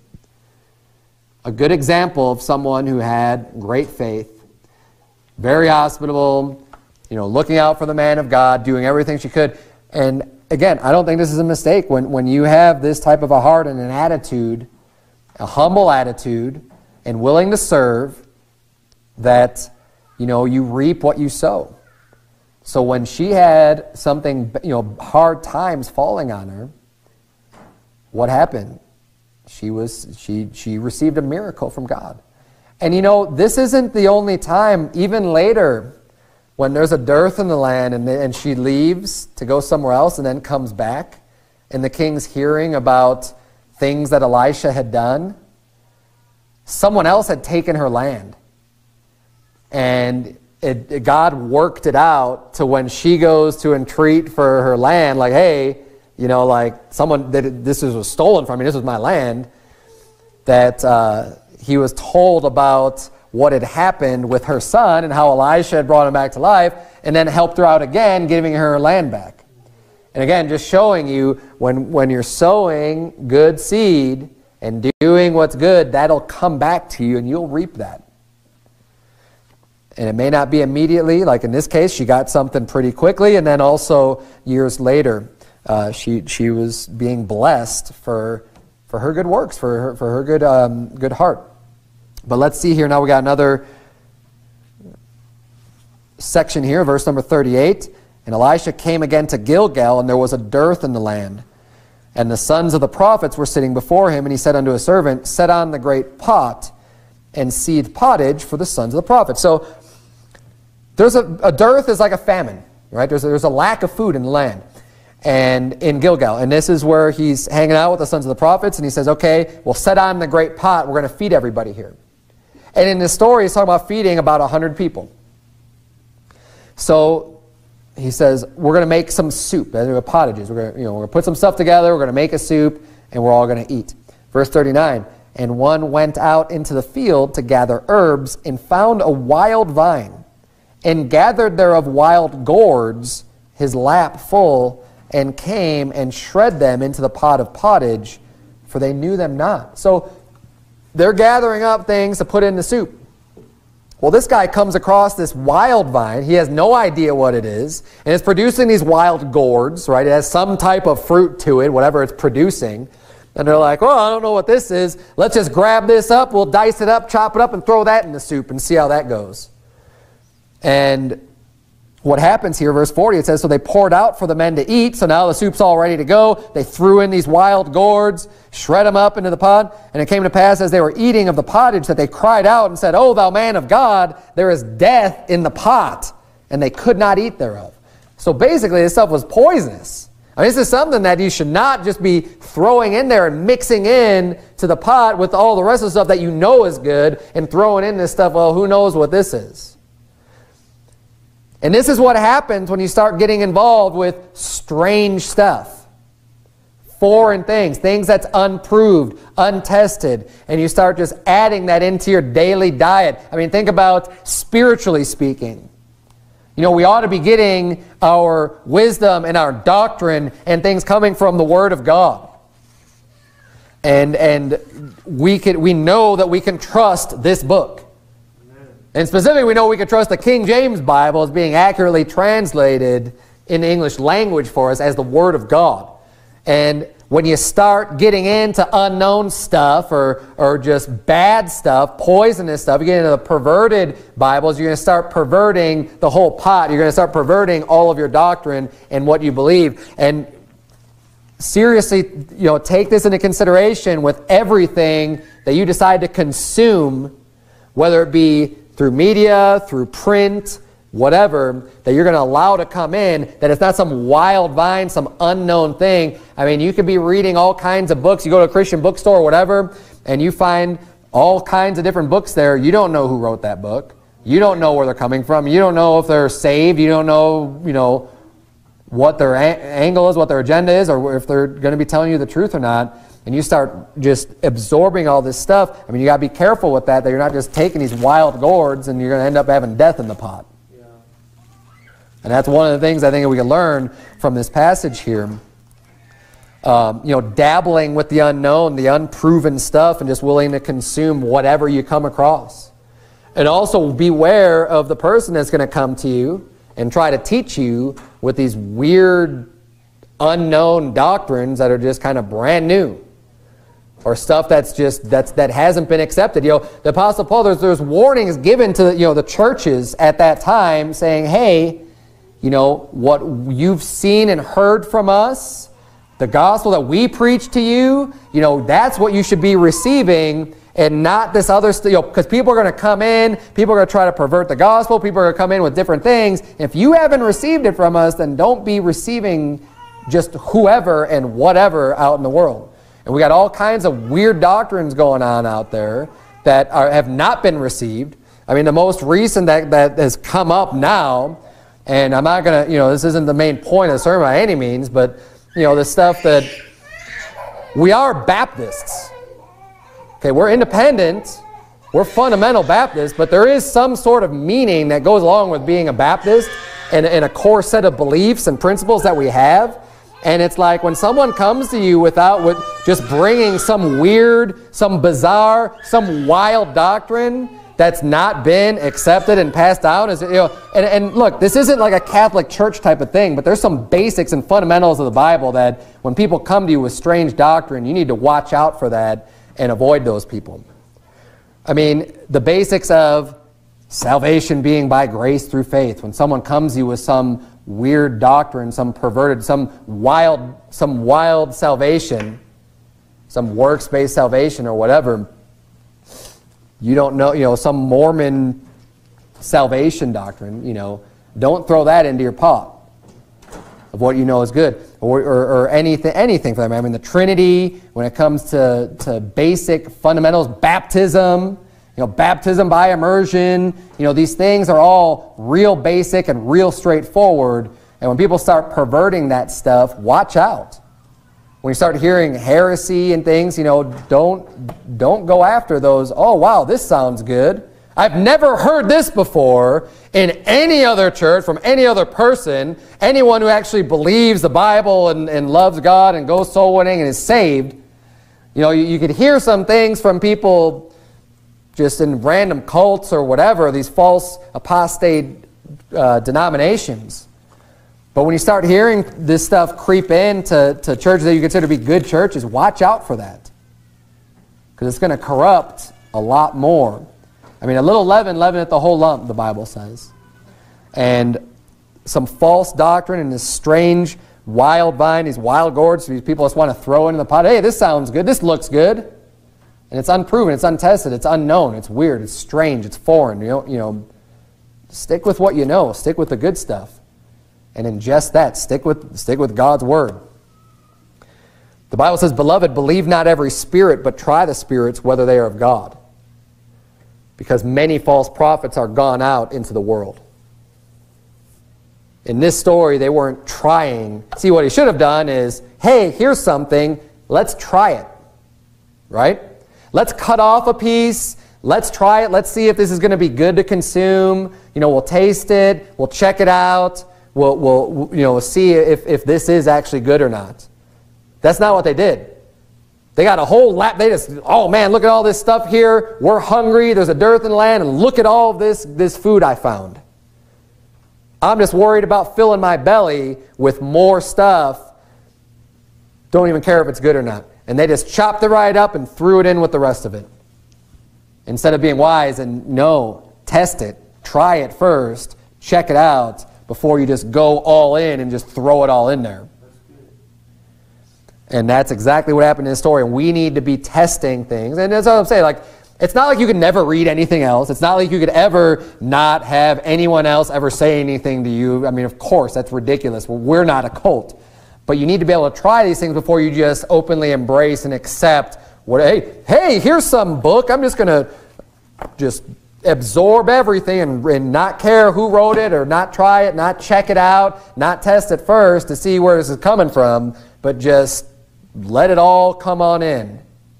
A good example of someone who had great faith, very hospitable, you know, looking out for the man of God, doing everything she could. And again, I don't think this is a mistake. When, when you have this type of a heart and an attitude, a humble attitude, and willing to serve, that, you know, you reap what you sow. So when she had something, you know, hard times falling on her, what happened? She was, she, she received a miracle from God. And you know, this isn't the only time. Even later, when there's a dearth in the land, and, and she leaves to go somewhere else and then comes back, and the king's hearing about things that Elisha had done, someone else had taken her land. And it, it, God worked it out to when she goes to entreat for her land, like, hey, you know, like, someone, that this was stolen from me, this was my land, that uh, he was told about what had happened with her son and how Elisha had brought him back to life, and then helped her out again, giving her her land back. And again, just showing you, when, when you're sowing good seed and doing what's good, that'll come back to you and you'll reap that. And it may not be immediately, like in this case, she got something pretty quickly, and then also years later, uh, she she was being blessed for for her good works, for her, for her good um, good heart. But let's see here, now we got another section here, verse number thirty-eight. And Elisha came again to Gilgal, and there was a dearth in the land. And the sons of the prophets were sitting before him, and he said unto his servant, set on the great pot, and seethe pottage for the sons of the prophets. So there's a, a dearth is like a famine, right? There's a, there's a lack of food in the land, and in Gilgal. And this is where he's hanging out with the sons of the prophets, and he says, okay, we'll set on the great pot, we're going to feed everybody here. And in this story, he's talking about feeding about one hundred people. So he says, we're going to make some soup. They're pottages. We're going to, you know, we're going to put some stuff together. We're going to make a soup, and we're all going to eat. Verse thirty-nine, and one went out into the field to gather herbs and found a wild vine, and gathered thereof wild gourds, his lap full, and came and shred them into the pot of pottage, for they knew them not. So they're gathering up things to put in the soup. Well, this guy comes across this wild vine. He has no idea what it is, and it's producing these wild gourds, right? It has some type of fruit to it, whatever it's producing. And they're like, well, I don't know what this is. Let's just grab this up. We'll dice it up, chop it up, and throw that in the soup and see how that goes. And what happens here, verse forty, it says, so they poured out for the men to eat. So now the soup's all ready to go. They threw in these wild gourds, shred them up into the pot. And it came to pass as they were eating of the pottage that they cried out and said, O thou man of God, there is death in the pot. And they could not eat thereof. So basically this stuff was poisonous. I mean, this is something that you should not just be throwing in there and mixing in to the pot with all the rest of the stuff that you know is good and throwing in this stuff, well, who knows what this is. And this is what happens when you start getting involved with strange stuff. Foreign things, things that's unproved, untested, and you start just adding that into your daily diet. I mean, think about spiritually speaking. You know, we ought to be getting our wisdom and our doctrine and things coming from the Word of God. And, and we, can, we know that we can trust this book. And specifically, we know we can trust the King James Bible as being accurately translated in the English language for us as the Word of God. And when you start getting into unknown stuff or, or just bad stuff, poisonous stuff, you get into the perverted Bibles, you're going to start perverting the whole pot. You're going to start perverting all of your doctrine and what you believe. And seriously, you know, take this into consideration with everything that you decide to consume, whether it be through media, through print, whatever, that you're going to allow to come in, that it's not some wild vine, some unknown thing. I mean, you could be reading all kinds of books. You go to a Christian bookstore or whatever, and you find all kinds of different books there. You don't know who wrote that book. You don't know where they're coming from. You don't know if they're saved. You don't know, you know, what their angle is, what their agenda is, or if they're going to be telling you the truth or not. And you start just absorbing all this stuff. I mean, you got to be careful with that, that you're not just taking these wild gourds and you're going to end up having death in the pot. Yeah. And that's one of the things I think we can learn from this passage here. Um, you know, dabbling with the unknown, the unproven stuff, and just willing to consume whatever you come across. And also beware of the person that's going to come to you and try to teach you with these weird, unknown doctrines that are just kind of brand new. Or stuff that's just that's that hasn't been accepted. You know, the Apostle Paul, there's there's warnings given to you know the churches at that time, saying, "Hey, you know what you've seen and heard from us, the gospel that we preach to you. You know that's what you should be receiving, and not this other stuff. You know, because people are going to come in, people are going to try to pervert the gospel. People are going to come in with different things. If you haven't received it from us, then don't be receiving just whoever and whatever out in the world." And we got all kinds of weird doctrines going on out there that are, have not been received. I mean, the most recent that, that has come up now, and I'm not going to, you know, this isn't the main point of the sermon by any means, but, you know, the stuff that we are Baptists. Okay, we're independent. We're fundamental Baptists, but there is some sort of meaning that goes along with being a Baptist and, and a core set of beliefs and principles that we have. And it's like when someone comes to you without with just bringing some weird, some bizarre, some wild doctrine that's not been accepted and passed down. Is, you know, and, and look, this isn't like a Catholic Church type of thing, but there's some basics and fundamentals of the Bible that when people come to you with strange doctrine, you need to watch out for that and avoid those people. I mean, the basics of salvation being by grace through faith. When someone comes to you with some weird doctrine, some perverted, some wild, some wild salvation, some works-based salvation or whatever, you don't know, you know, some Mormon salvation doctrine, you know, don't throw that into your pot of what you know is good, or, or, or anything, anything for that matter. I mean, the Trinity, when it comes to, to basic fundamentals, baptism, You know, baptism by immersion, you know, these things are all real basic and real straightforward. And when people start perverting that stuff, watch out. When you start hearing heresy and things, you know, don't, don't go after those, oh, wow, this sounds good. I've never heard this before in any other church, from any other person, anyone who actually believes the Bible and, and loves God and goes soul winning and is saved. You know, you, you could hear some things from people just in random cults or whatever, these false apostate uh, denominations. But when you start hearing this stuff creep into to churches that you consider to be good churches, watch out for that. Because it's going to corrupt a lot more. I mean, a little leaven, leaveneth the whole lump, the Bible says. And some false doctrine and this strange wild vine, these wild gourds, these people just want to throw into the pot. Hey, this sounds good. This looks good. And it's unproven. It's untested. It's unknown. It's weird. It's strange. It's foreign. You know, you know, stick with what you know. Stick with the good stuff. And ingest that. Stick with, stick with God's Word. The Bible says, Beloved, believe not every spirit, but try the spirits, whether they are of God. Because many false prophets are gone out into the world. In this story, they weren't trying. See, what he should have done is, hey, here's something. Let's try it. Right? Let's cut off a piece. Let's try it. Let's see if this is going to be good to consume. You know, we'll taste it. We'll check it out. We'll, we'll you know, see if, if this is actually good or not. That's not what they did. They got a whole lap. They just, oh man, look at all this stuff here. We're hungry. There's a dearth in the land. And look at all this, this food I found. I'm just worried about filling my belly with more stuff. Don't even care if it's good or not. And they just chopped it right up and threw it in with the rest of it. Instead of being wise and no, test it. Try it first. Check it out before you just go all in and just throw it all in there. And that's exactly what happened in this story. And we need to be testing things. And that's what I'm saying. Like, it's not like you could never read anything else. It's not like you could ever not have anyone else ever say anything to you. I mean, of course, that's ridiculous. Well, we're not a cult. But you need to be able to try these things before you just openly embrace and accept what, hey, hey, here's some book. I'm just going to just absorb everything and, and not care who wrote it or not try it, not check it out, not test it first to see where this is coming from, but just let it all come on in.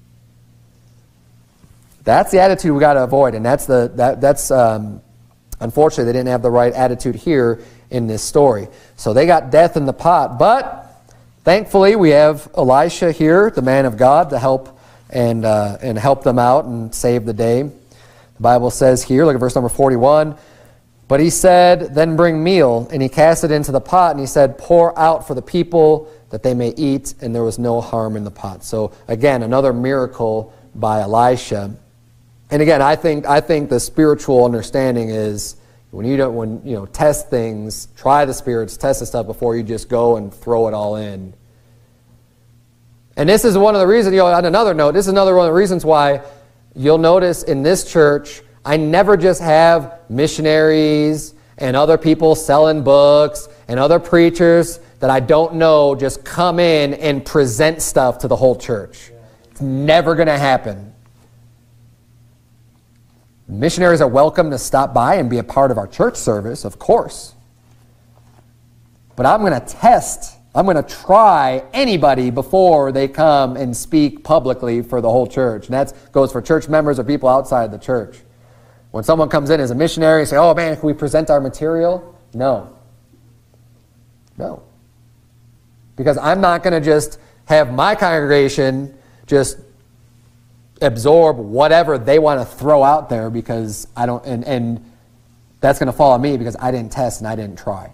That's the attitude we got to avoid, and that's the that that's um, unfortunately they didn't have the right attitude here in this story. So they got death in the pot, but thankfully we have Elisha here, the man of God, to help and uh, and help them out and save the day. The Bible says here, look at verse number forty-one. But he said, then bring meal, and he cast it into the pot, and he said, pour out for the people that they may eat, and there was no harm in the pot. So again, another miracle by Elisha. And again, I think I think the spiritual understanding is when you don't when you know test things, try the spirits, test the stuff before you just go and throw it all in. And this is one of the reasons, you know, on another note, this is another one of the reasons why you'll notice in this church, I never just have missionaries and other people selling books and other preachers that I don't know just come in and present stuff to the whole church. It's never going to happen. Missionaries are welcome to stop by and be a part of our church service, of course. But I'm going to test, I'm going to try anybody before they come and speak publicly for the whole church. And that goes for church members or people outside the church. When someone comes in as a missionary and say, oh man, can we present our material? No. No. Because I'm not going to just have my congregation just absorb whatever they want to throw out there because I don't, and, and that's going to fall on me because I didn't test and I didn't try.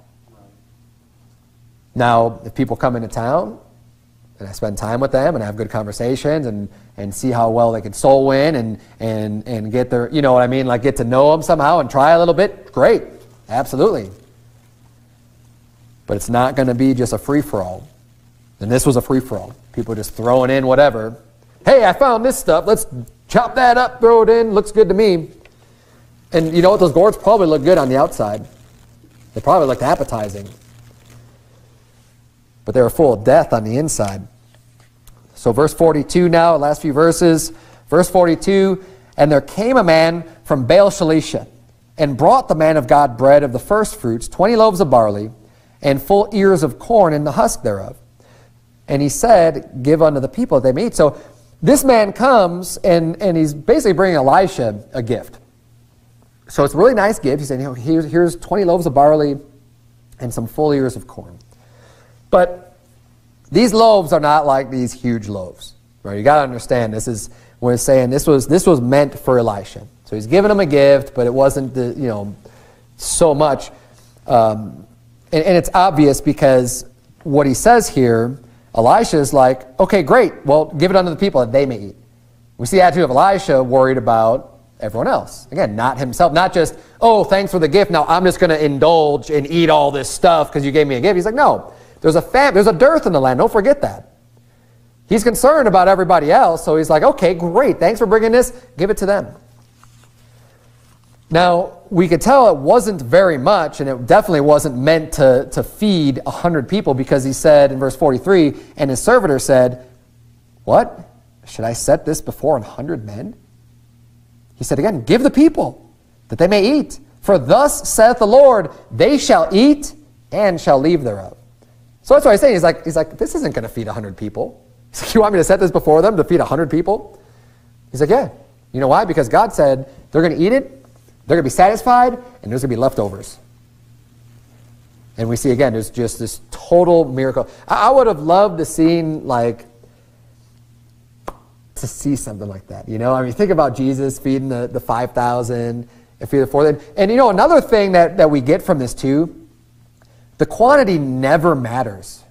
Now, if people come into town and I spend time with them and have good conversations and, and see how well they can soul win and, and, and get their, you know what I mean, like get to know them somehow and try a little bit, great, absolutely. But it's not going to be just a free-for-all. And this was a free-for-all. People just throwing in whatever. Hey, I found this stuff. Let's chop that up, throw it in. Looks good to me. And you know what? Those gourds probably look good on the outside. They probably looked appetizing. But they were full of death on the inside. So verse forty-two now, last few verses. Verse forty-two, And there came a man from Baal Shalisha, and brought the man of God bread of the first fruits, twenty loaves of barley, and full ears of corn in the husk thereof. And he said, give unto the people that they may eat. So this man comes, and, and he's basically bringing Elisha a gift. So it's a really nice gift. He said, you know, here's, here's twenty loaves of barley and some full ears of corn. But these loaves are not like these huge loaves. Right? You got to understand, this is when it's saying this was this was meant for Elisha. So he's giving him a gift, but it wasn't the, you know, so much. Um, and, and it's obvious because what he says here, Elisha is like, okay, great. Well, give it unto the people that they may eat. We see the attitude of Elisha worried about everyone else. Again, not himself. Not just, oh, thanks for the gift. Now I'm just going to indulge and eat all this stuff because you gave me a gift. He's like, no, there's a fam- there's a dearth in the land. Don't forget that. He's concerned about everybody else. So he's like, okay, great. Thanks for bringing this. Give it to them. Now, we could tell it wasn't very much, and it definitely wasn't meant to, to feed a hundred people, because he said in verse forty-three, and his servitor said, what? Should I set this before an hundred men? He said again, give the people, that they may eat. For thus saith the Lord, they shall eat and shall leave thereof. So that's what he's saying. He's like, he's like this isn't going to feed a hundred people. He's like, you want me to set this before them to feed a hundred people? He's like, yeah. You know why? Because God said they're going to eat it, they're going to be satisfied, and there's going to be leftovers. And we see, again, there's just this total miracle. I, I would have loved to seen, like, to see something like that. You know, I mean, think about Jesus feeding the, the five thousand, and feeding the four thousand. And, you know, another thing that, that we get from this, too, the quantity never matters.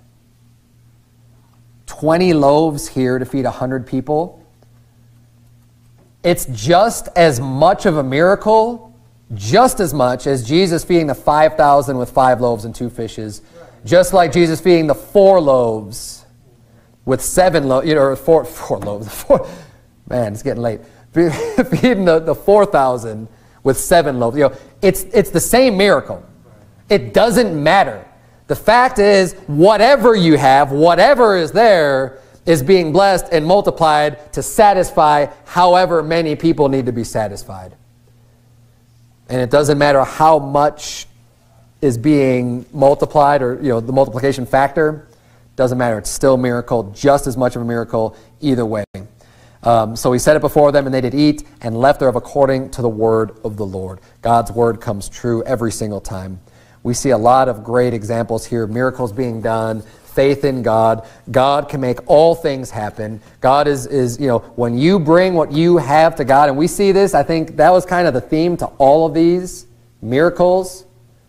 twenty loaves here to feed one hundred people. It's just as much of a miracle, just as much as Jesus feeding the five thousand with five loaves and two fishes, just like Jesus feeding the four loaves with seven loaves, you know, or four, four loaves. Four, man, it's getting late. Feeding the, the four thousand with seven loaves. You know, it's, it's the same miracle. It doesn't matter. The fact is, whatever you have, whatever is there, is being blessed and multiplied to satisfy however many people need to be satisfied. And it doesn't matter how much is being multiplied, or, you know, the multiplication factor. Doesn't matter. It's still a miracle, just as much of a miracle either way. Um, so he set it before them, and they did eat and left thereof according to the word of the Lord. God's word comes true every single time. We see a lot of great examples here, miracles being done, faith in God. God can make all things happen. God is, is, you know, when you bring what you have to God, and we see this, I think that was kind of the theme to all of these miracles,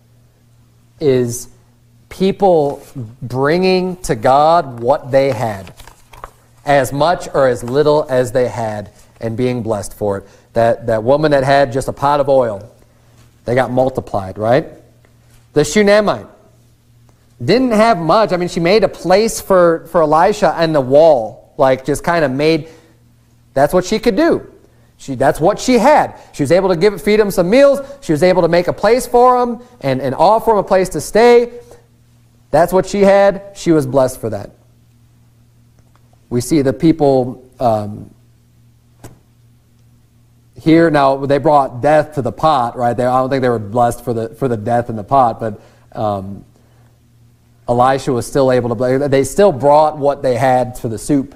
is people bringing to God what they had, as much or as little as they had, and being blessed for it. That, that woman that had just a pot of oil, they got multiplied, right? The Shunammite didn't have much. I mean, she made a place for, for Elisha on the wall, like just kind of made, that's what she could do. She, that's what she had. She was able to give, feed him some meals. She was able to make a place for him and, and offer him a place to stay. That's what she had. She was blessed for that. We see the people um, here, now they brought death to the pot, right? They, I don't think they were blessed for the for the death in the pot, but um, Elisha was still able to, they still brought what they had for the soup,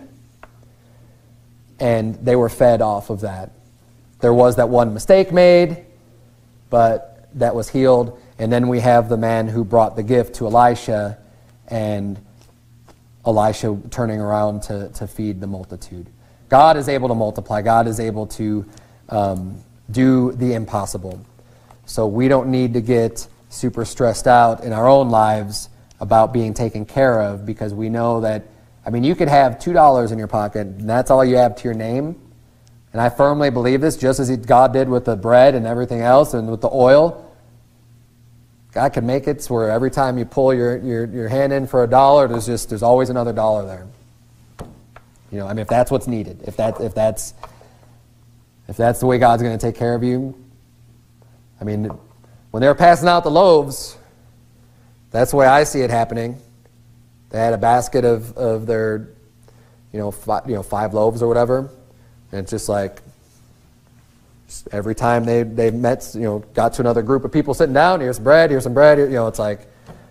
and they were fed off of that. There was that one mistake made, but that was healed. And then we have the man who brought the gift to Elisha, and Elisha turning around to, to feed the multitude. God is able to multiply. God is able to um, do the impossible. So we don't need to get super stressed out in our own lives about being taken care of, because we know that, I mean, you could have two dollars in your pocket, and that's all you have to your name. And I firmly believe this, just as God did with the bread and everything else and with the oil. God can make it so where every time you pull your, your, your hand in for a dollar, there's just there's always another dollar there. You know, I mean, if that's what's needed, if that if that's if that's the way God's going to take care of you. I mean, when they were passing out the loaves, that's the way I see it happening. They had a basket of, of their, you know, five, you know, five loaves or whatever, and it's just like, Just every time they, they met, you know, got to another group of people sitting down, here's bread, here's some bread, you know, it's like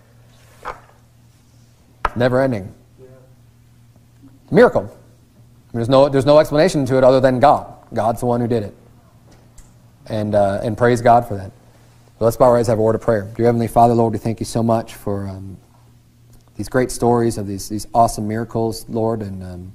never ending. Yeah. Miracle. There's no, there's no explanation to it other than God. God's the one who did it. And, uh, and praise God for that. So let's bow our heads and have a word of prayer. Dear Heavenly Father, Lord, we thank you so much for um, these great stories of these, these awesome miracles, Lord, and um,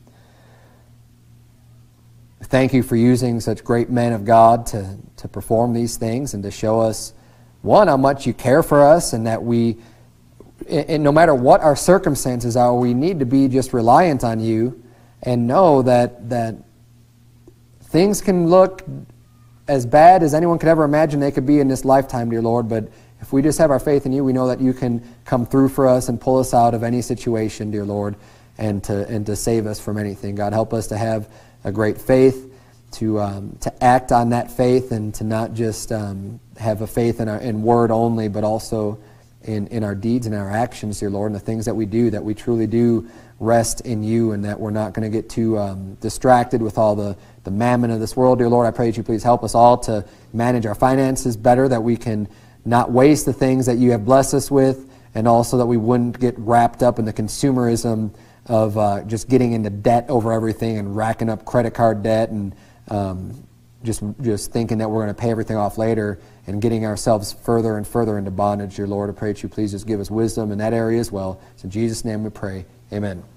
thank you for using such great men of God to, to perform these things and to show us, one, how much you care for us, and that we, and no matter what our circumstances are, we need to be just reliant on you and know that that things can look as bad as anyone could ever imagine they could be in this lifetime, dear Lord, but if we just have our faith in you, we know that you can come through for us and pull us out of any situation, dear Lord, and to and to save us from anything. God, help us to have a great faith, to um, to act on that faith, and to not just um, have a faith in our in word only, but also in, in our deeds and our actions, dear Lord, and the things that we do, that we truly do rest in you, and that we're not going to get too um, distracted with all the, the mammon of this world, dear Lord. I pray that you please help us all to manage our finances better, that we can not waste the things that you have blessed us with, and also that we wouldn't get wrapped up in the consumerism of uh, just getting into debt over everything and racking up credit card debt and um, just just thinking that we're going to pay everything off later and getting ourselves further and further into bondage, dear Lord. I pray that you please just give us wisdom in that area as well. So in Jesus' name we pray. Amen.